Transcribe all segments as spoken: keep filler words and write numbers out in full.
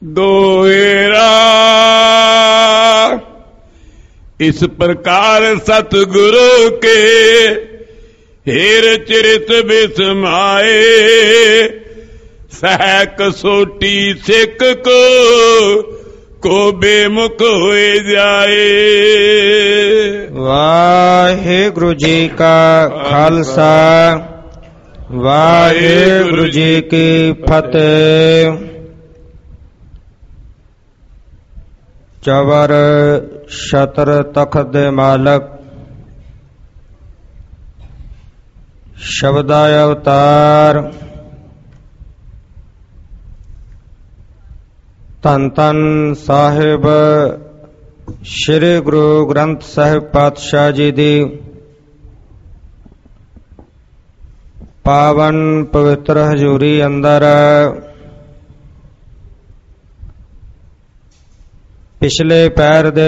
दोहेरा। इस प्रकार सतगुरु के हेर चरित बिसमाए, सह कसोटी सिख को को बेमुख होए जाए। वाहिगुरु जी का खालसा, वाहिगुरु जी की फतेह। चवर छतर तखत दे मालक, शब्दा अवतार। धन धन साहिब श्री गुरु ग्रंथ साहिब पातशाह जी दी पावन पवित्र हजूरी अंदर पिछले पैर दे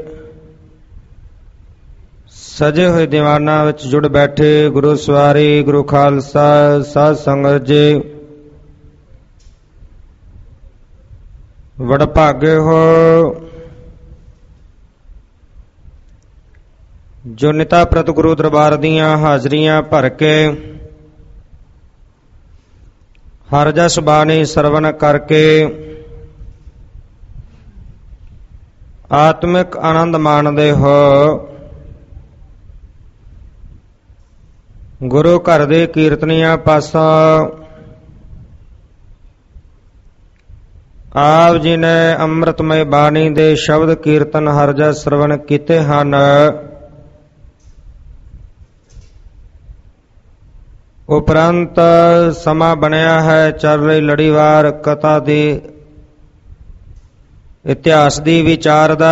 सजे हुए दीवाना विच जुड़ बैठे गुरु सवारी गुरु खालसा साध संगत जी, वडभागे हो जो निता प्रत गुरु दरबार दियां हाजरियां भर के हर जस बाणी सरवण करके आत्मिक आनंद माणदे हो। गुरु घर दे कीर्तनियां पासा आप जी ने अमृतमय बाणी दे शब्द कीर्तन हर जस सरवण कीते हन। उपरंत समा बनया है चल रही लड़ीवार कथा दी इतिहास दी विचार दा।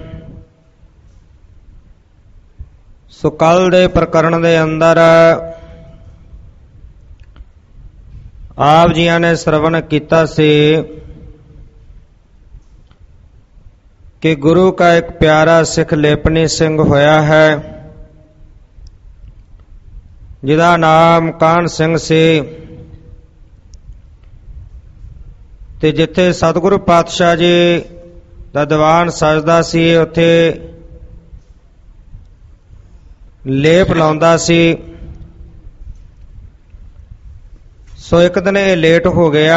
सो कल दे प्रकरण दे अंदर आप जियां ने श्रवण कीता सी कि गुरु का एक प्यारा सिख लेपनी सिंह होया है जिदा नाम कान सिंह सी। ते जिथे सतगुरु पातशाह जी दा दीवान सजदा सी उत्थे लेप लाउंदा सी। सो एक दिन ये लेट हो गया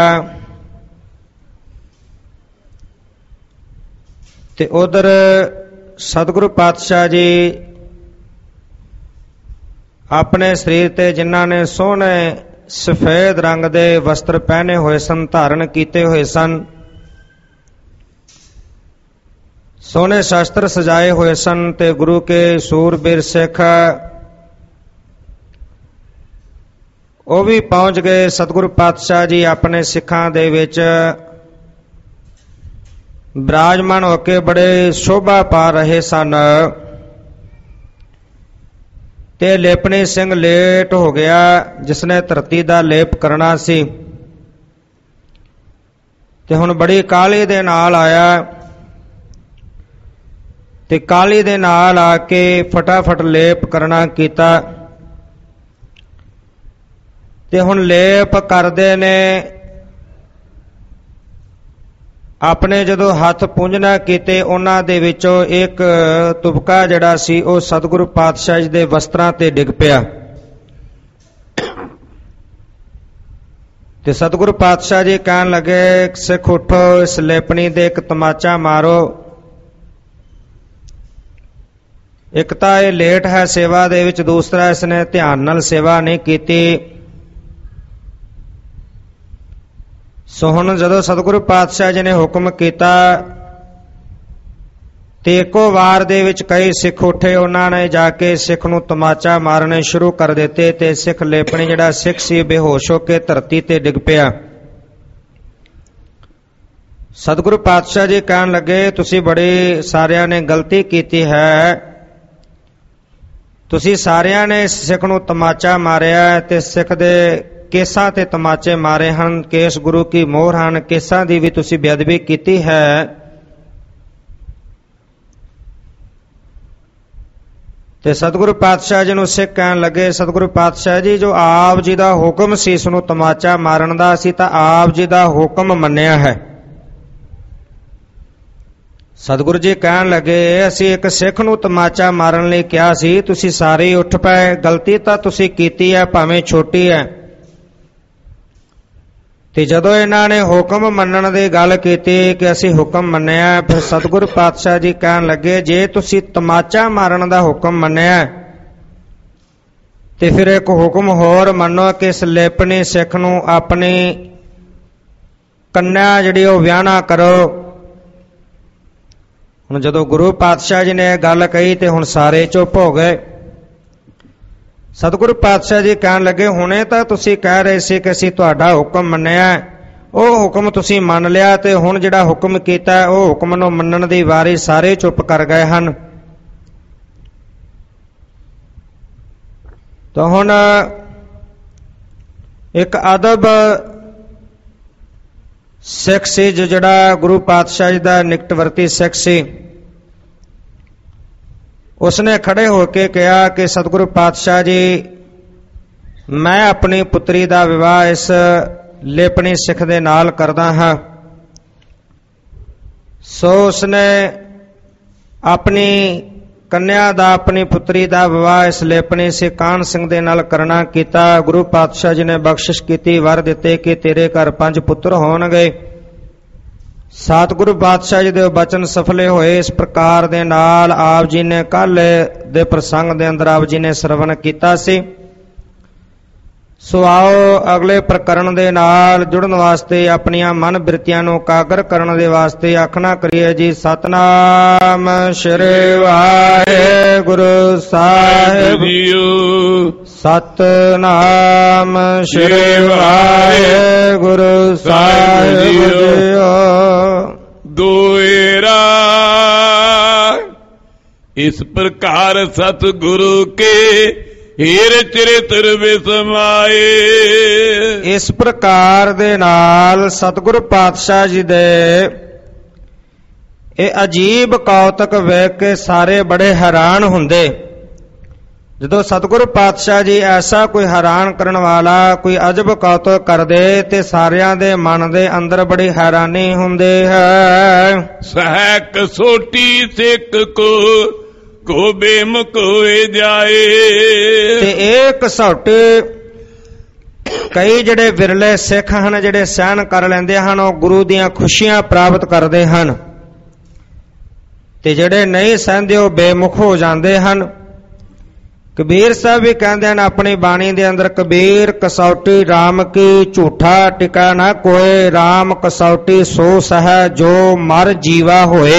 ते उधर सतगुरु पातशाह जी अपने शरीर ते जिन्हां ने सोहने सफेद रंग दे वस्त्र पहने हुए सन, धारण कीते हुए सन, सोने शास्त्र सजाए हुए सन ते गुरु के सूरबीर सिख वो भी पहुंच गए। सतगुरु पातशाह जी अपने सिखां दे विच विराजमान होके बड़े शोभा पा रहे सन। ते लेपनी सिंह लेट हो गया जिसने धरती दा लेप करना सी ते हुण बड़ी काली दे नाल आया ते काली दे नाल आके फटाफट लेप करना कीता। ते हुण लेप करदे ने अपने जदों हथ पूंजना कीते उन्हां दे विचों एक तुबका जिहड़ा सी वो सतगुरु पातशाह जी दे वस्त्रां ते डिग पिया। ते सतगुरु पातशाह जी कहन लगे सिख उठो, इस लेपनी दे एक तमाचा मारो। एक तां ये लेट है सेवा दे विच, दूसरा इसने ध्यान नाल सेवा नहीं कीती। सो हुण जदों सतगुरु पातशाह जी ने हुक्म किया ते एको वार दे विच कई सिख उठे, उन्होंने जाके सिख नूं तमाचा मारने शुरू कर दिते ते सिख लेपनी जिहड़ा सिख सी बेहोश होके धरती ते डिग पिया। सतगुरु पातशाह जी कहन लगे तुसी बड़ी सारियां ने गलती कीती है, तुसी सारियां ने सिख नूं तमाचा मारिया ते सिख दे केसां ते तमाचे मारे हन, केस गुरु की मोहर हन, केसां दी भी तुसी बेअदबी कीती है। ते सतगुरु पातशाह जी नूं सिख कहन लगे सतगुरु पातशाह जी जो आप जी दा हुक्म सी इस नूं तमाचा मारन दा, असीं तां आप जी दा हुक्म मन्निया है। ਸਤਿਗੁਰੂ ਜੀ ਕਹਿਣ ਲੱਗੇ, ਅਸੀਂ ਇੱਕ ਸਿੱਖ ਨੂੰ ਤਮਾਚਾ ਮਾਰਨ ਲਈ ਕਿਹਾ ਸੀ, ਤੁਸੀਂ ਸਾਰੇ ਉੱਠ ਪਏ। ਗਲਤੀ ਤਾਂ ਤੁਸੀਂ ਕੀਤੀ ਹੈ, ਭਾਵੇਂ ਛੋਟੀ ਹੈ। ਤੇ ਜਦੋਂ ਇਹਨਾਂ ਨੇ ਹੁਕਮ ਮੰਨਣ ਦੀ ਗੱਲ ਕੀਤੀ ਕਿ ਅਸੀਂ ਹੁਕਮ ਮੰਨਿਆ, ਫਿਰ ਸਤਿਗੁਰੂ ਪਾਤਸ਼ਾਹ ਜੀ ਕਹਿਣ ਲੱਗੇ, ਜੇ ਤੁਸੀਂ ਤਮਾਚਾ ਮਾਰਨ ਦਾ ਹੁਕਮ ਮੰਨਿਆ ਤੇ ਫਿਰ ਇੱਕ ਹੁਕਮ ਹੋਰ ਮੰਨੋ ਕਿ ਇਸ ਲੇਪਣੀ ਸਿੱਖ ਨੂੰ ਆਪਣੀ ਕੰਨਿਆ ਜਿਹੜੀ ਉਹ ਵਿਆਹਣਾ ਕਰੋ। ਹੁਣ ਜਦੋਂ ਗੁਰੂ ਪਾਤਸ਼ਾਹ ਜੀ ਨੇ ਇਹ ਗੱਲ ਕਹੀ ਤੇ ਹੁਣ ਸਾਰੇ ਚੁੱਪ ਹੋ ਗਏ। ਸਤਿਗੁਰੂ ਪਾਤਸ਼ਾਹ ਜੀ ਕਹਿਣ ਲੱਗੇ, ਹੁਣੇ ਤਾਂ ਤੁਸੀਂ ਕਹਿ ਰਹੇ ਸੀ ਕਿ ਅਸੀਂ ਤੁਹਾਡਾ ਹੁਕਮ ਮੰਨਿਆ, ਉਹ ਹੁਕਮ ਤੁਸੀਂ ਮੰਨ ਲਿਆ, ਤੇ ਹੁਣ ਜਿਹੜਾ ਹੁਕਮ ਕੀਤਾ ਉਹ ਹੁਕਮ ਨੂੰ ਮੰਨਣ ਦੀ ਵਾਰੀ ਸਾਰੇ ਚੁੱਪ ਕਰ ਗਏ ਹਨ। ਤਾਂ ਹੁਣ ਇੱਕ ਅਦਬ ਸਿੱਖ ਸੀ, ਜੋ ਜਿਹੜਾ ਗੁਰੂ ਪਾਤਸ਼ਾਹ ਜੀ ਦਾ ਨਿਕਟਵਰਤੀ ਸਿੱਖ ਸੀ, ਉਸਨੇ ਖੜੇ ਹੋ ਕੇ ਕਿਹਾ ਕਿ ਸਤਿਗੁਰੂ ਪਾਤਸ਼ਾਹ ਜੀ, ਮੈਂ ਆਪਣੀ ਪੁੱਤਰੀ ਦਾ ਵਿਵਾਹ ਇਸ ਲੇਪਣੀ ਸਿੱਖ ਦੇ ਨਾਲ ਕਰਦਾ ਹਾਂ। ਸੋ ਉਸਨੇ ਆਪਣੀ ਕੰਨਿਆ ਦਾ, ਆਪਣੀ ਪੁੱਤਰੀ ਦਾ ਵਿਵਾਹ ਇਸ ਲੇਪਣੀ ਸਿੱਖ ਕਾਹਨ ਸਿੰਘ ਦੇ ਨਾਲ ਕਰਨਾ ਕੀਤਾ। ਗੁਰੂ ਪਾਤਸ਼ਾਹ ਜੀ ਨੇ ਬਖਸ਼ਿਸ਼ ਕੀਤੀ, ਵਰ ਦਿੱਤੇ ਕਿ ਤੇਰੇ ਘਰ ਪੰਜ ਪੁੱਤਰ ਹੋਣਗੇ। ਸਤਿਗੁਰੂ ਪਾਤਸ਼ਾਹ ਜੀ ਦੇ ਬਚਨ ਸਫਲੇ ਹੋਏ। ਇਸ ਪ੍ਰਕਾਰ ਦੇ ਨਾਲ ਆਪ ਜੀ ਨੇ ਕੱਲ ਦੇ ਪ੍ਰਸੰਗ ਦੇ ਅੰਦਰ ਆਪ ਜੀ ਨੇ ਸਰਵਣ ਕੀਤਾ ਸੀ। ਸੋ ਆਓ ਅਗਲੇ ਪ੍ਰਕਰਣ ਦੇ ਨਾਲ ਜੁੜਨ ਵਾਸਤੇ, ਆਪਣੀਆਂ ਮਨ ਬਿਰਤੀਆਂ ਨੂੰ ਕਾਗਰ ਕਰਨ ਦੇ ਵਾਸਤੇ ਆਖਣਾ ਕਰੀਏ ਜੀ, ਸਤਨਾਮ ਸ੍ਰੀ ਵਾਹਿਗੁਰੂ ਸਾਹਿਬ ਜੀਓ। ਸਤਨਾਮ ਸ੍ਰੀ ਵਾਹਿਗੁਰੂ ਸਾਹਿਬ ਜੀਓ। ਦੋਇਰਾ ਇਸ ਪ੍ਰਕਾਰ ਸਤਿਗੁਰੂ ਕੇ ਹੀਰ ਚਰਿਤ੍ਰ ਵਿਸਮਾਏ। ਇਸ ਪ੍ਰਕਾਰ ਦੇ ਨਾਲ ਸਤਿਗੁਰੂ ਪਾਤਸ਼ਾਹ ਜੀ ਦੇ ਇਹ ਅਜੀਬ ਕੌਤਕ ਵੇਖ ਕੇ ਸਾਰੇ ਬੜੇ ਹੈਰਾਨ ਹੁੰਦੇ। ਜਦੋਂ ਸਤਿਗੁਰੂ ਪਾਤਸ਼ਾਹ ਜੀ ਐਸਾ ਕੋਈ ਹੈਰਾਨ ਕਰਨ ਵਾਲਾ ਕੋਈ ਅਜਬ ਕੌਤਕ ਕਰਦੇ ਤੇ ਸਾਰਿਆਂ ਦੇ ਮਨ ਦੇ ਅੰਦਰ ਬੜੀ ਹੈਰਾਨੀ ਹੁੰਦੀ ਹੈ। ਸਹਿ ਕਸੋਟੀ ਸਿੱਖ ਕੋ ਕੋ ਬੇਮੁਖ ਹੋਏ ਜਾਏ। ਤੇ ਇਹ ਕਸੌਟੀ ਕਈ ਜਿਹੜੇ ਵਿਰਲੇ ਸਿੱਖ ਹਨ ਜਿਹੜੇ ਸਹਿਣ ਕਰ ਲੈਂਦੇ ਹਨ, ਉਹ ਗੁਰੂ ਦੀਆਂ ਖੁਸ਼ੀਆਂ ਪ੍ਰਾਪਤ ਕਰਦੇ ਹਨ, ਤੇ ਜਿਹੜੇ ਨਹੀਂ ਸਹਿੰਦੇ ਉਹ ਬੇਮੁਖ ਹੋ ਜਾਂਦੇ ਹਨ। ਕਬੀਰ ਸਾਹਿਬ ਵੀ ਕਹਿੰਦੇ ਹਨ ਆਪਣੀ ਬਾਣੀ ਦੇ ਅੰਦਰ, ਕਬੀਰ ਕਸੌਟੀ ਰਾਮ ਕੀ ਝੂਠਾ ਟਿਕਾ ਨਾ ਕੋਏ, ਰਾਮ ਕਸੌਟੀ ਸੋ ਸਹਿ ਜੋ ਮਰ ਜੀਵਾ ਹੋਏ।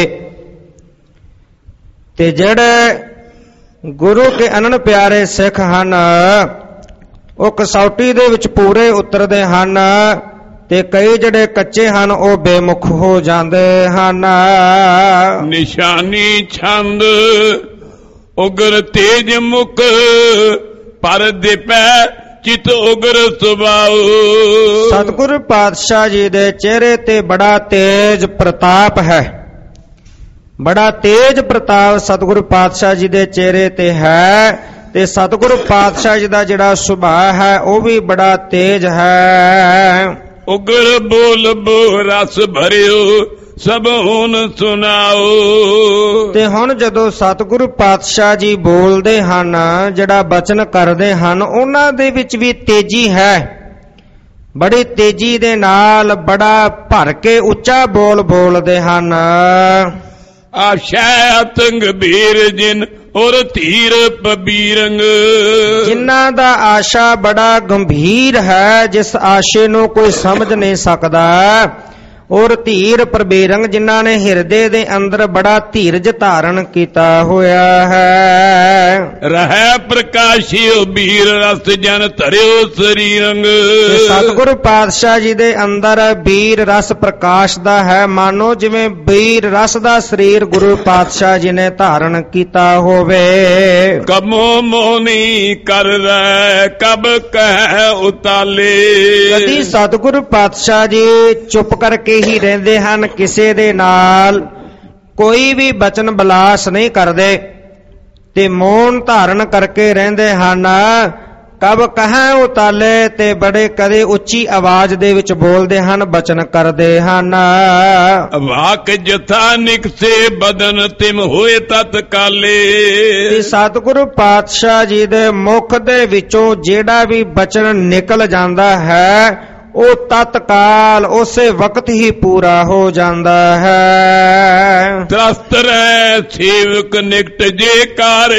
ਤੇ ਜਿਹੜੇ ਗੁਰੂ ਕੇ ਅਨੰਨ ਪਿਆਰੇ ਸਿੱਖ ਹਨ ਉਹ ਕਸੌਟੀ ਦੇ ਵਿੱਚ ਪੂਰੇ ਉਤਰਦੇ ਹਨ, ਤੇ ਕਈ ਜਿਹੜੇ ਕੱਚੇ ਹਨ ਉਹ ਬੇਮੁਖ ਹੋ ਜਾਂਦੇ ਹਨ। ਨਿਸ਼ਾਨੀ ਛੰਦ ਉਗਰ ਤੇਜ ਮੁਖ ਪਰ ਦਿਪੈ ਚਿਤ ਉਗਰ ਸੁਭਾਉ। ਸਤਿਗੁਰੂ ਪਾਤਸ਼ਾਹ ਜੀ ਦੇ ਚਿਹਰੇ ਤੇ ਬੜਾ ਤੇਜ ਪ੍ਰਤਾਪ ਹੈ, ਬੜਾ ਤੇਜ ਪ੍ਰਤਾਪ ਸਤਿਗੁਰੂ ਪਾਤਸ਼ਾਹ ਜੀ ਦੇ ਚਿਹਰੇ ਤੇ ਹੈ, ਤੇ ਸਤਿਗੁਰੂ ਪਾਤਸ਼ਾਹ ਜੀ ਦਾ ਜਿਹੜਾ ਸੁਭਾਅ ਹੈ ਉਹ ਵੀ ਬੜਾ ਤੇਜ ਹੈ। ਉਗਰ ਬੋਲ ਬੋ ਰਸ ਭਰਿਓ ਸਭ ਹੁਣ ਸੁਣਾਓ। ਤੇ ਹੁਣ ਜਦੋਂ ਸਤਿਗੁਰੂ ਪਾਤਸ਼ਾਹ ਜੀ ਬੋਲਦੇ ਹਨ, ਜਿਹੜਾ ਬਚਨ ਕਰਦੇ ਹਨ, ਉਹਨਾਂ ਦੇ ਵਿੱਚ ਵੀ ਤੇਜੀ ਹੈ, ਬੜੀ ਤੇਜੀ ਦੇ ਨਾਲ ਬੜਾ ਭਰ ਕੇ ਉੱਚਾ ਬੋਲ ਬੋਲਦੇ ਹਨ। ਆਸ਼ਾ ਗੰਭੀਰ ਜਿਨ ਔਰ ਧੀਰ ਪਬੀਰੰਗ। ਜਿਨ੍ਹਾਂ ਦਾ ਆਸ਼ਾ ਬੜਾ ਗੰਭੀਰ ਹੈ, ਜਿਸ ਆਸ਼ੇ ਨੂੰ ਕੋਈ ਸਮਝ ਨਹੀਂ ਸਕਦਾ, ਔਰ ਧੀਰ ਪ੍ਰਬੀਰੰਗ ਜਿਨ੍ਹਾਂ ਨੇ ਹਿਰਦੇ ਦੇ ਅੰਦਰ ਬੜਾ ਧੀਰਜ ਧਾਰਨ ਕੀਤਾ ਹੋਇਆ ਹੈ। ਰਹਿ ਪ੍ਰਕਾਸ਼ਿਓ ਬੀਰ ਰਸ ਜਨ ਧਰਿਓ ਸਰੀਰੰਗ। ਸਤਿਗੁਰੂ ਪਾਤਸ਼ਾਹ ਜੀ ਦੇ ਅੰਦਰ ਬੀਰ ਰਸ ਪ੍ਰਕਾਸ਼ ਦਾ ਹੈ, ਮਾਨੋ ਜਿਵੇਂ ਬੀਰ ਰਸ ਦਾ ਸਰੀਰ ਗੁਰੂ ਪਾਤਸ਼ਾਹ ਜੀ ਨੇ ਧਾਰਨ ਕੀਤਾ ਹੋਵੇ। ਕਮੋ ਮੋਨੀ ਕਰ ਰਹਿ ਕਬ ਕਹਿ ਉਤਾਲੇ। ਕਦੀ ਸਤਿਗੁਰੂ ਪਾਤਸ਼ਾਹ ਜੀ ਚੁੱਪ ਕਰਕੇ ਹੀ ਰਹਿੰਦੇ ਹਨ, ਕਿਸੇ ਦੇ ਨਾਲ ਕੋਈ ਵੀ ਬਚਨ ਬਲਾਸ ਨਹੀਂ ਕਰਦੇ, ਤੇ ਮੌਨ ਧਾਰਨ ਕਰਕੇ ਰਹਿੰਦੇ ਹਨ। ਕਬ ਕਹਾਂ ਉਤਾਲੇ ਤੇ ਬੜੇ ਕਦੇ ਉੱਚੀ ਆਵਾਜ਼ ਦੇ ਵਿੱਚ ਬੋਲਦੇ ਹਨ, ਬਚਨ ਕਰਦੇ ਹਨ। ਵਾਕ ਜਥਾ ਨਿਕਸੇ ਬਦਨ ਤਿਮ ਹੋਏ ਤਤਕਾਲੇ। ਤੇ ਸਤਿਗੁਰੂ ਪਾਤਸ਼ਾਹ ਜੀ ਦੇ ਮੁਖ ਦੇ ਵਿੱਚੋਂ ਜਿਹੜਾ ਵੀ ਬਚਨ ਨਿਕਲ ਜਾਂਦਾ ਹੈ ਉਹ ਤਤਕਾਲ ਉਸੇ ਵਕਤ ਹੀ ਪੂਰਾ ਹੋ ਜਾਂਦਾ ਹੈ। ਤਰਸਤ ਰਹਿ ਸੇਵਕ ਨਿਕਟ ਜੇ ਕਾਰ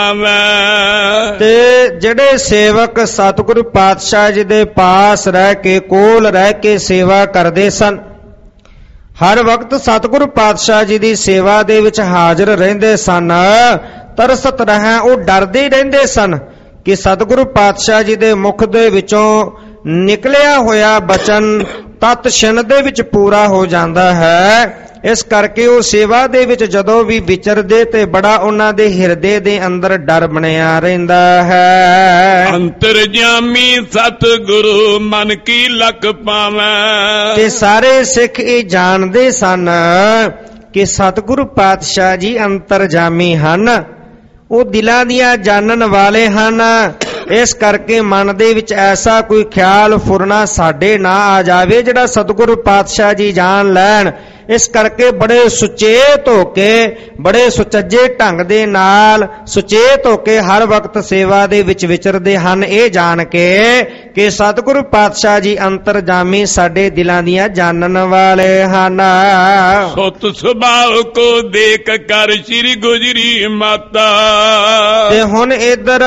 ਚਲਾਵੈ। ਤੇ ਜਿਹੜੇ ਸੇਵਕ ਸਤਿਗੁਰੂ ਪਾਤਸ਼ਾਹ ਜੀ ਦੇ ਪਾਸ ਰਹਿ ਕੇ ਕੋਲ ਰਹਿ ਕੇ ਸੇਵਾ ਕਰਦੇ ਸਨ, ਹਰ ਵਕਤ ਸਤਿਗੁਰੂ ਪਾਤਸ਼ਾਹ ਜੀ ਦੀ ਸੇਵਾ ਦੇ ਵਿੱਚ ਹਾਜ਼ਰ ਰਹਿੰਦੇ ਸਨ, ਤਰਸਤ ਰਹਿ ਉਹ ਡਰਦੇ ਰਹਿੰਦੇ ਸਨ ਕਿ ਸਤਿਗੁਰੂ ਪਾਤਸ਼ਾਹ ਜੀ ਦੇ ਮੁਖ ਦੇ ਵਿੱਚੋਂ ਨਿਕਲਿਆ ਹੋਇਆ ਬਚਨ ਤਤ ਛਿਣ ਦੇ ਵਿੱਚ ਪੂਰਾ ਹੋ ਜਾਂਦਾ ਹੈ। ਇਸ ਕਰਕੇ ਉਹ ਸੇਵਾ ਦੇ ਵਿੱਚ ਜਦੋਂ ਵੀ ਵਿਚਰਦੇ ਤੇ ਬੜਾ ਉਹਨਾਂ ਦੇ ਹਿਰਦੇ ਦੇ ਅੰਦਰ ਡਰ ਬਣਿਆ ਰਹਿੰਦਾ ਹੈ। ਅੰਤਰਜਾਮੀ ਸਤਿਗੁਰੂ ਮਨ ਕੀ ਲਖ ਪਾਵੈ। ਤੇ ਸਾਰੇ ਸਿੱਖ ਇਹ ਜਾਣਦੇ ਸਨ ਕਿ ਸਤਿਗੁਰੂ ਪਾਤਸ਼ਾਹ ਜੀ ਅੰਤਰਜਾਮੀ ਹਨ, ਉਹ ਦਿਲਾਂ ਦੀਆਂ ਜਾਣਨ ਵਾਲੇ ਹਨ। ਇਸ ਕਰਕੇ ਮਨ ਦੇ ਵਿੱਚ ਐਸਾ ਕੋਈ ਖਿਆਲ ਫੁਰਨਾ ਸਾਡੇ ਨਾ ਆ ਜਾਵੇ ਜਿਹੜਾ ਸਤਿਗੁਰੂ ਪਾਤਸ਼ਾਹ ਜੀ ਜਾਣ ਲੈਣ। ਇਸ ਕਰਕੇ ਬੜੇ ਸੁਚੇਤ ਹੋ ਕੇ, ਬੜੇ ਸੁਚੱਜੇ ਢੰਗ ਦੇ ਨਾਲ ਸੁਚੇਤ ਹੋ ਕੇ ਹਰ ਵਕਤ ਸੇਵਾ ਦੇ ਵਿੱਚ ਵਿਚਰਦੇ ਹਨ, ਇਹ ਜਾਣ ਕੇ ਕਿ ਸਤਿਗੁਰੂ ਪਾਤਸ਼ਾਹ ਜੀ ਅੰਤਰਜਾਮੀ ਸਾਡੇ ਦਿਲਾਂ ਦੀਆਂ ਜਾਣਨ ਵਾਲੇ ਹਨ। ਸੁਤ ਸੁਭਾਅ ਕੋ ਦੇਖ ਕਰ ਸ੍ਰੀ ਗੁਜਰੀ ਮਾਤਾ। ਤੇ ਹੁਣ ਇਧਰ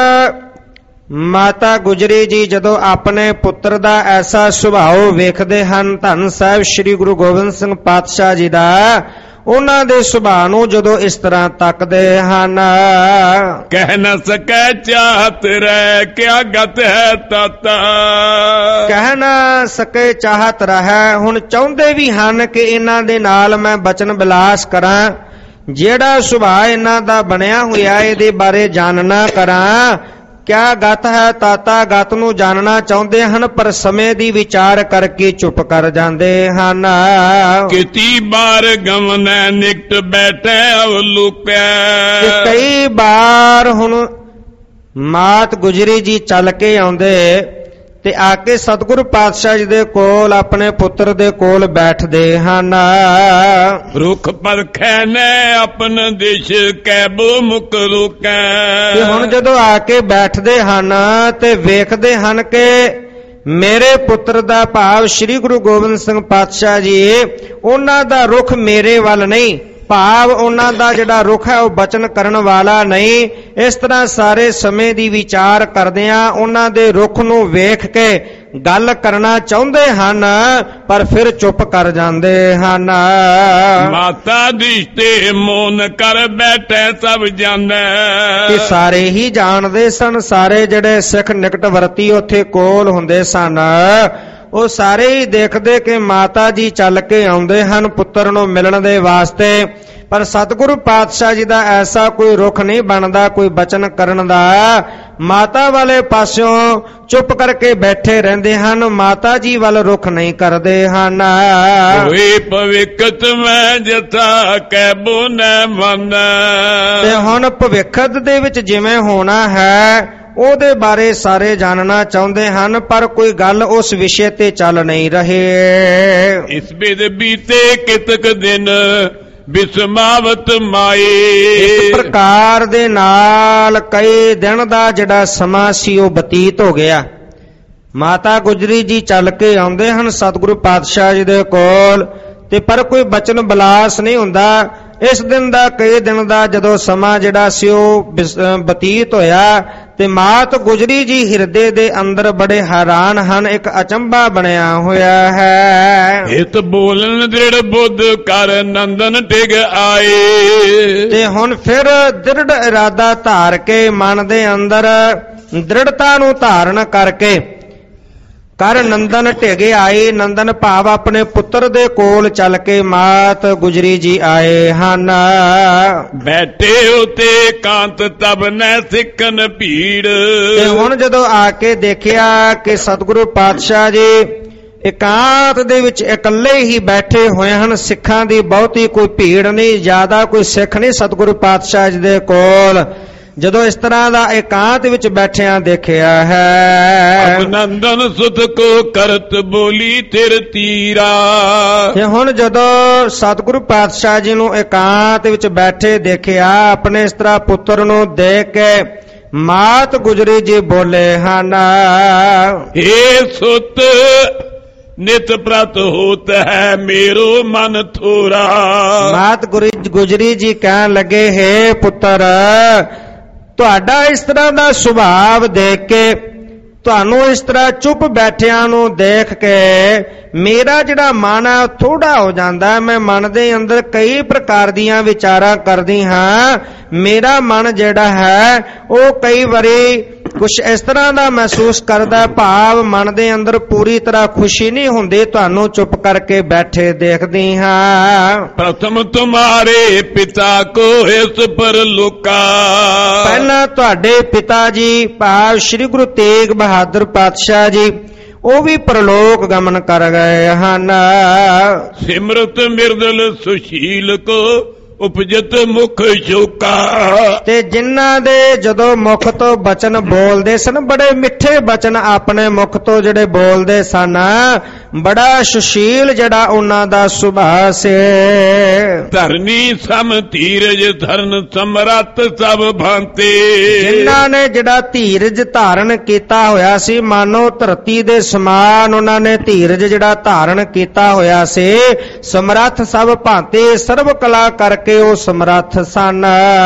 ਮਾਤਾ ਗੁਜਰੀ ਜੀ ਜਦੋਂ ਆਪਣੇ ਪੁੱਤਰ ਦਾ ਐਸਾ ਸੁਭਾਅ ਵੇਖਦੇ ਹਨ, ਧੰਨ ਸਾਹਿਬ ਸ੍ਰੀ ਗੁਰੂ ਗੋਬਿੰਦ ਸਿੰਘ ਪਾਤਸ਼ਾਹ ਜੀ ਦਾ, ਉਹਨਾਂ ਦੇ ਸੁਭਾਅ ਨੂੰ ਜਦੋਂ ਇਸ ਤਰ੍ਹਾਂ ਤੱਕਦੇ ਹਨ, ਕਹਿ ਨਾ ਸਕੈ ਚਾਹਤ ਰਹਿ ਕਿਆ ਗਤ ਹੈ ਤਾਤਾ। ਕਹਿ ਨਾ ਸਕੇ ਚਾਹਤ ਰਹਿ, ਹੁਣ ਚਾਹੁੰਦੇ ਵੀ ਹਨ ਕਿ ਇਹਨਾਂ ਦੇ ਨਾਲ ਮੈਂ ਬਚਨ ਬਿਲਾਸ ਕਰਾਂ, ਜਿਹੜਾ ਸੁਭਾਅ ਇਹਨਾਂ ਦਾ ਬਣਿਆ ਹੋਇਆ ਇਹਦੇ ਬਾਰੇ ਜਾਣਨਾ ਕਰਾਂ। ਕਿਆ ਗਤ ਹੈ ਤਾਤਾ, ਗਤ ਨੂੰ ਜਾਣਨਾ ਚਾਹੁੰਦੇ ਹਨ ਪਰ ਸਮੇਂ ਦੀ ਵਿਚਾਰ ਕਰਕੇ ਚੁੱਪ ਕਰ ਜਾਂਦੇ ਹਨ। ਕਿਤੀ ਬਾਰ ਗਮਨੈ ਨਿਕਟ ਬੈਠੇ ਅਵਲੁਕੈ। ਕਈ ਵਾਰ ਹੁਣ ਮਾਤ ਗੁਜਰੀ ਜੀ ਚੱਲ ਕੇ ਆਉਂਦੇ ਤੇ ਆ ਕੇ ਸਤਿਗੁਰੂ ਪਾਤਸ਼ਾਹ ਜੀ ਦੇ ਕੋਲ ਆਪਣੇ ਪੁੱਤਰ ਦੇ ਕੋਲ ਬੈਠਦੇ ਹਨ। ਰੁਖ ਪਰਖੈ ਨੇ ਆਪਨ ਦੇਸ਼ ਕੈਬੋ ਮੁਕ ਰੁਕੈ। ਤੇ ਹੁਣ ਜਦੋਂ ਆ ਕੇ ਬੈਠਦੇ ਹਨ ਤੇ ਵੇਖਦੇ ਹਨ ਕਿ ਮੇਰੇ ਪੁੱਤਰ ਦਾ ਭਾਵ ਸ੍ਰੀ ਗੁਰੂ ਗੋਬਿੰਦ ਸਿੰਘ ਪਾਤਸ਼ਾਹ ਜੀ, ਉਹਨਾਂ ਦਾ ਰੁਖ ਮੇਰੇ ਵੱਲ ਨਹੀਂ, ਭਾਵ ਉਹਨਾਂ ਦਾ ਜਿਹੜਾ ਰੁਖ ਹੈ ਉਹ ਬਚਨ ਕਰਨ ਵਾਲਾ ਨਹੀਂ। ਇਸ ਤਰ੍ਹਾਂ ਸਾਰੇ ਸਮੇਂ ਦੀ ਵਿਚਾਰ ਕਰਦਿਆਂ ਉਹਨਾਂ ਦੇ ਰੁਖ ਨੂੰ ਵੇਖ ਕੇ ਗੱਲ ਕਰਨਾ ਚਾਹੁੰਦੇ ਹਨ ਪਰ ਫਿਰ ਚੁੱਪ ਕਰ ਜਾਂਦੇ ਹਨ। ਮਾਤਾ ਦਿਸ਼ਤੇ ਮੋਨ ਕਰ ਬੈਠੇ ਸਭ ਜਾਣੈ। ਕਿ ਸਾਰੇ ਹੀ ਜਾਣਦੇ ਸਨ, ਸਾਰੇ ਜਿਹੜੇ ਸਿੱਖ ਨਿਕਟ ਵਰਤੀ ਉੱਥੇ ਕੋਲ ਹੁੰਦੇ ਸਨ, ਉਹ ਸਾਰੇ ਹੀ ਦੇਖਦੇ ਕਿ ਮਾਤਾ ਜੀ ਚੱਲ ਕੇ ਆਉਂਦੇ ਹਨ ਪੁੱਤਰ ਨੂੰ ਮਿਲਣ ਦੇ ਵਾਸਤੇ, ਪਰ ਸਤਿਗੁਰੂ ਪਾਤਸ਼ਾਹ ਜੀ ਦਾ ਐਸਾ ਕੋਈ ਰੁਖ ਨਹੀਂ ਬਣਦਾ ਕੋਈ ਬਚਨ ਕਰਨ ਦਾ। ਮਾਤਾ ਵਾਲੇ ਪਾਸਿਓਂ ਚੁੱਪ ਕਰਕੇ ਬੈਠੇ ਰਹਿੰਦੇ ਹਨ, ਮਾਤਾ ਜੀ ਵੱਲ ਰੁਖ ਨਹੀਂ ਕਰਦੇ ਹਨ। ਹੋਏ ਭਵਿੱਖਤ ਮੈਂ ਜਥਾ ਕੈਬੋ ਨ ਮਨ। ਤੇ ਹੁਣ ਭਵਿੱਖਤ ਦੇ ਵਿੱਚ ਜਿਵੇਂ ਹੋਣਾ ਹੈ ਉਹਦੇ ਬਾਰੇ ਸਾਰੇ ਜਾਣਨਾ ਚਾਹੁੰਦੇ ਹਨ ਪਰ ਕੋਈ ਗੱਲ ਉਸ ਵਿਸ਼ੇ ਤੇ ਚੱਲ ਨਹੀਂ ਰਹੇ। ਇਸ ਬਿਦ ਬੀਤੇ ਕਿਤਕ ਦਿਨ ਬਿਸਮਾਵਤ ਮਾਏ। ਇਸ ਪ੍ਰਕਾਰ ਦੇ ਨਾਲ ਕਈ ਦਿਨ ਦਾ ਜਿਹੜਾ ਸਮਾਂ ਸੀ ਉਹ ਬਤੀਤ ਹੋ ਗਿਆ। ਮਾਤਾ ਗੁਜਰੀ ਜੀ ਚੱਲ ਕੇ ਆਉਂਦੇ ਹਨ ਸਤਿਗੁਰੂ ਪਾਤਸ਼ਾਹ ਜੀ ਦੇ ਕੋਲ ਤੇ ਪਰ ਕੋਈ ਬਚਨ ਬਿਲਾਸ ਨਹੀਂ ਹੁੰਦਾ। ਇਸ ਦਿਨ ਦਾ ਕਈ ਦਿਨ ਦਾ ਜਦੋਂ ਸਮਾਂ ਜਿਹੜਾ ਸੀ ਉਹ ਬਤੀਤ ਹੋਇਆ ਤੇ ਮਾਤ ਗੁਜਰੀ ਜੀ ਹਿਰਦੇ ਦੇ ਅੰਦਰ ਬੜੇ ਹੈਰਾਨ ਹਨ, ਇੱਕ ਅਚੰਭਾ ਬਣਿਆ ਹੋਇਆ ਹੈ। ਹਿਤ ਬੋਲਨ ਦ੍ਰਿੜ ਬੁੱਧ ਕਰ ਨੰਦਨ ਟਿਗ ਆਏ। ਤੇ ਹੁਣ ਫਿਰ ਦ੍ਰਿੜ ਇਰਾਦਾ ਧਾਰ ਕੇ ਮਨ ਦੇ ਅੰਦਰ ਦ੍ਰਿੜਤਾ ਨੂੰ ਧਾਰਨ ਕਰਕੇ ਕਰ ਨੰਦਨ ਢੇਗੇ ਆਏ। ਨੰਦਨ ਭਾਵ ਆਪਣੇ ਪੁੱਤਰ ਦੇ ਕੋਲ ਚੱਲ ਕੇ ਮਾਤ ਗੁਜਰੀ ਜੀ ਆਏ ਹਨ। ਬੈਠੇ ਉਤੇ ਕਾਂਤ ਤਬ ਨੈ ਸਿੱਖਨ ਭੀੜ। ਤੇ ਹੁਣ ਜਦੋਂ ਆ ਕੇ ਦੇਖਿਆ ਕਿ ਸਤਿਗੁਰੂ ਪਾਤਸ਼ਾਹ ਜੀ ਇਕਾਂਤ ਦੇ ਵਿੱਚ ਇਕੱਲੇ ਹੀ ਬੈਠੇ ਹੋਏ ਹਨ, ਸਿੱਖਾਂ ਦੀ ਬਹੁਤੀ ਕੋਈ ਭੀੜ ਨਹੀਂ, ਜ਼ਿਆਦਾ ਕੋਈ ਸਿੱਖ ਨਹੀਂ ਸਤਿਗੁਰੂ ਪਾਤਸ਼ਾਹ ਜੀ ਦੇ ਕੋਲ, ਜਦੋਂ ਇਸ ਤਰ੍ਹਾਂ ਦਾ ਇਕਾਂਤ ਵਿੱਚ ਬੈਠਿਆਂ ਦੇਖਿਆ ਹੈ। ਅਭਿਨੰਦਨ ਸੁਤ ਕੋ ਕਰਤ ਬੋਲੀ ਤਿਰ ਤੀਰਾ। ਤੇ ਹੁਣ ਜਦੋਂ ਸਤਿਗੁਰੂ ਪਾਤਸ਼ਾਹ ਜੀ ਨੂੰ ਇਕਾਂਤ ਵਿੱਚ ਬੈਠੇ ਦੇਖਿਆ, ਆਪਣੇ ਇਸ ਤਰ੍ਹਾਂ ਪੁੱਤਰ ਨੂੰ ਦੇਖ ਕੇ ਮਾਤ ਗੁਜਰੀ ਜੀ ਬੋਲੇ ਹਨ, ਏ ਸੁਤ ਨਿਤ ਪ੍ਰਤ ਹੋਤ ਹੈ ਮੇਰੋ ਮਨ ਥੋਰਾ। ਮਾਤ ਗੁਜਰੀ ਜੀ ਕਹਿਣ ਲੱਗੇ, ਹੈ ਪੁੱਤਰ, ਤੁਹਾਡਾ ਇਸ ਤਰ੍ਹਾਂ ਦਾ ਸੁਭਾਵ ਦੇਖ ਕੇ, ਤੁਹਾਨੂੰ ਇਸ ਤਰ੍ਹਾਂ ਚੁੱਪ ਬੈਠਿਆਂ ਨੂੰ ਦੇਖ ਕੇ ਮੇਰਾ ਜਿਹੜਾ ਮਨ ਹੈ ਥੋੜਾ ਹੋ ਜਾਂਦਾ। ਮੈਂ ਮਨ ਦੇ ਅੰਦਰ ਕਈ ਪ੍ਰਕਾਰ ਦੀਆਂ ਵਿਚਾਰਾਂ ਕਰਦੀ ਹਾਂ। ਮੇਰਾ ਮਨ ਜਿਹੜਾ ਹੈ ਉਹ ਕਈ ਵਾਰੀ ਕੁਛ ਇਸ ਤਰ੍ਹਾਂ ਦਾ ਮਹਿਸੂਸ ਕਰਦਾ, ਭਾਵ ਮਨ ਦੇ ਅੰਦਰ ਪੂਰੀ ਤਰ੍ਹਾਂ ਖੁਸ਼ੀ ਨਹੀਂ ਹੁੰਦੀ। ਤੁਹਾਨੂੰ ਚੁੱਪ ਕਰਕੇ ਬੈਠੇ ਦੇਖਦੀ ਹਾਂ। ਪ੍ਰਥਮ ਤੁਮਾਰੇ ਪਿਤਾ ਕੋ ਇਸ ਪਰ ਲੋਕਾ। ਪਹਿਲਾਂ ਤੁਹਾਡੇ ਪਿਤਾ ਜੀ ਭਾਵ ਸ੍ਰੀ ਗੁਰੂ ਤੇਗ ਬਹਾਦਰ ਪਾਤਸ਼ਾਹ ਜੀ, ਉਹ ਵੀ ਪਰਲੋਕ ਗਮਨ ਕਰ ਗਏ ਹਨ। ਸਿਮਰਤ ਮਿਰਦਲ ਸੁਸ਼ੀਲ ਕੋ ਉਪਜਤ ਮੁਖ ਸ਼ੋਕਾ। ਤੇ ਜਿਨ੍ਹਾਂ ਦੇ ਜਦੋਂ ਮੁਖ ਤੋਂ ਬਚਨ ਬੋਲਦੇ ਸਨ, ਬੜੇ ਮਿੱਠੇ ਬਚਨ ਆਪਣੇ ਮੁਖ ਤੋਂ ਜਿਹੜੇ ਬੋਲਦੇ ਸਨ, ਬੜਾ ਸੁਸ਼ੀਲ ਜਿਹੜਾ ਉਹਨਾਂ ਦਾ ਸੁਭਾਅ ਸੀ। ਧਰਨੀ ਸਮ ਧੀਰਜ ਧਰਨ ਸਮਰੱਥ ਸਭ ਭਾਂਤੇ। ਜਿਨ੍ਹਾਂ ਨੇ ਜਿਹੜਾ ਧੀਰਜ ਧਾਰਨ ਕੀਤਾ ਹੋਇਆ ਸੀ, ਮਾਨੋ ਧਰਤੀ ਦੇ ਸਮਾਨ ਉਹਨਾਂ ਨੇ ਧੀਰਜ ਜਿਹੜਾ ਧਾਰਨ ਕੀਤਾ ਹੋਇਆ ਸੀ। ਸਮਰੱਥ ਸਭ ਭਾਂਤੇ, ਸਰਬ ਕਲਾ ਕਰਕੇ ਉਹ ਸਮਰੱਥ ਸਨ।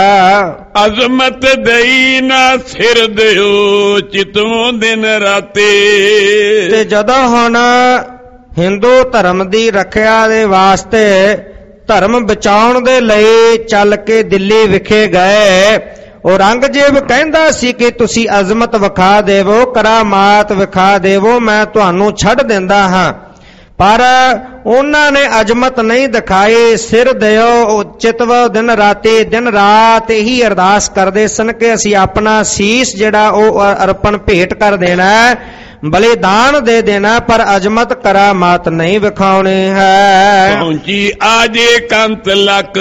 ਅਜ਼ਮਤ ਦਈ ਨਾ ਸਿਰ ਦਿਓ ਚਿਤੋਂ ਦਿਨ ਰਾਤੇ। ਤੇ ਜਦੋਂ ਹੁਣ ਹਿੰਦੂ ਧਰਮ ਦੀ ਰੱਖਿਆ ਦੇ ਵਾਸਤੇ, ਧਰਮ ਬਚਾਉਣ ਦੇ ਲਈ ਚੱਲ ਕੇ ਦਿੱਲੀ ਵਿਖੇ ਗਏ, ਔਰੰਗਜ਼ੇਬ ਕਹਿੰਦਾ ਸੀ ਕਿ ਤੁਸੀਂ ਅਜ਼ਮਤ ਵਿਖਾ ਦੇਵੋ, ਕਰਾਮਾਤ ਵਿਖਾ ਦੇਵੋ, ਮੈਂ ਤੁਹਾਨੂੰ ਛੱਡ ਦਿੰਦਾ ਹਾਂ। ਪਰ ਉਹਨਾਂ ਨੇ ਅਜ਼ਮਤ ਨਹੀਂ ਦਿਖਾਈ। ਸਿਰ ਦਿਓ ਚਿਤਵ ਦਿਨ ਰਾਤੇ, ਦਿਨ ਰਾਤ ਇਹੀ ਅਰਦਾਸ ਕਰਦੇ ਸਨ ਕਿ ਅਸੀਂ ਆਪਣਾ ਸੀਸ ਜਿਹੜਾ ਉਹ ਅਰਪਣ ਭੇਟ ਕਰ ਦੇਣਾ, ਬਲੀਦਾਨ ਦੇ ਦੇਣਾ, ਪਰ ਅਜ਼ਮਤ ਕਰਾਮਾਤ ਨਹੀਂ ਵਿਖਾਉਣੀ ਹੈ। ਪਹੁੰਚੀ ਆਜੇ ਕੰਤ ਲੱਕ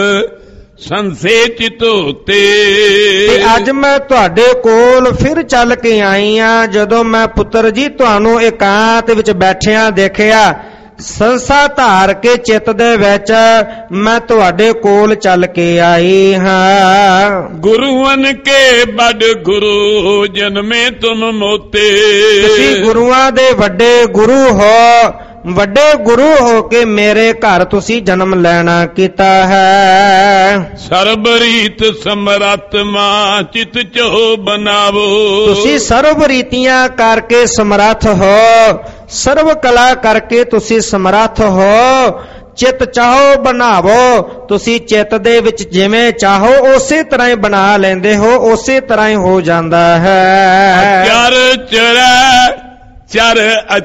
ਸੰਸੇ ਚਿਤੋਤੇ। ਤੇ ਅੱਜ ਮੈਂ ਤੁਹਾਡੇ ਕੋਲ ਫਿਰ ਚੱਲ ਕੇ ਆਈ ਆ। ਜਦੋਂ ਮੈਂ ਪੁੱਤਰ ਜੀ ਤੁਹਾਨੂੰ ਇਕਾਂਤ ਵਿੱਚ ਬੈਠਿਆਂ ਦੇਖਿਆ, ਸੰਸਾ ਧਾਰ ਕੇ ਚਿੱਤ ਦੇ ਵਿੱਚ ਮੈਂ ਤੁਹਾਡੇ ਕੋਲ ਚੱਲ ਕੇ ਆਈ ਹਾਂ। ਗੁਰੂਆਂ ਕੇ ਵੱਡ ਗੁਰੂ ਜਨਮੇ ਤੁਮ ਮੋਤੇ। ਤੁਸੀਂ ਗੁਰੂਆਂ ਦੇ ਵੱਡੇ ਗੁਰੂ ਹੋ, ਵੱਡੇ ਗੁਰੂ ਹੋ ਕੇ ਮੇਰੇ ਘਰ ਤੁਸੀਂ ਜਨਮ ਲੈਣਾ ਕੀਤਾ ਹੈ। ਸਰਬ ਰੀਤ ਸਮਰੱਥ ਮਾ ਚਿਤ ਚੋ ਬਨਾਵੋ। ਤੁਸੀਂ ਸਰਬ ਰੀਤੀਆਂ ਕਰਕੇ ਸਮਰੱਥ ਹੋ, ਸਰਬ ਕਲਾ ਕਰਕੇ ਤੁਸੀਂ ਸਮਰੱਥ ਹੋ। ਚਿਤ ਚਾਹੋ ਬਣਾਵੋ, ਤੁਸੀਂ ਚਿੱਤ ਦੇ ਵਿੱਚ ਜਿਵੇਂ ਚਾਹੋ ਉਸੇ ਤਰ੍ਹਾਂ ਹੀ ਬਣਾ ਲੈਂਦੇ ਹੋ, ਉਸੇ ਤਰ੍ਹਾਂ ਹੀ ਹੋ ਜਾਂਦਾ ਹੈ। ਚਰ ਚਰੈ ਚਰ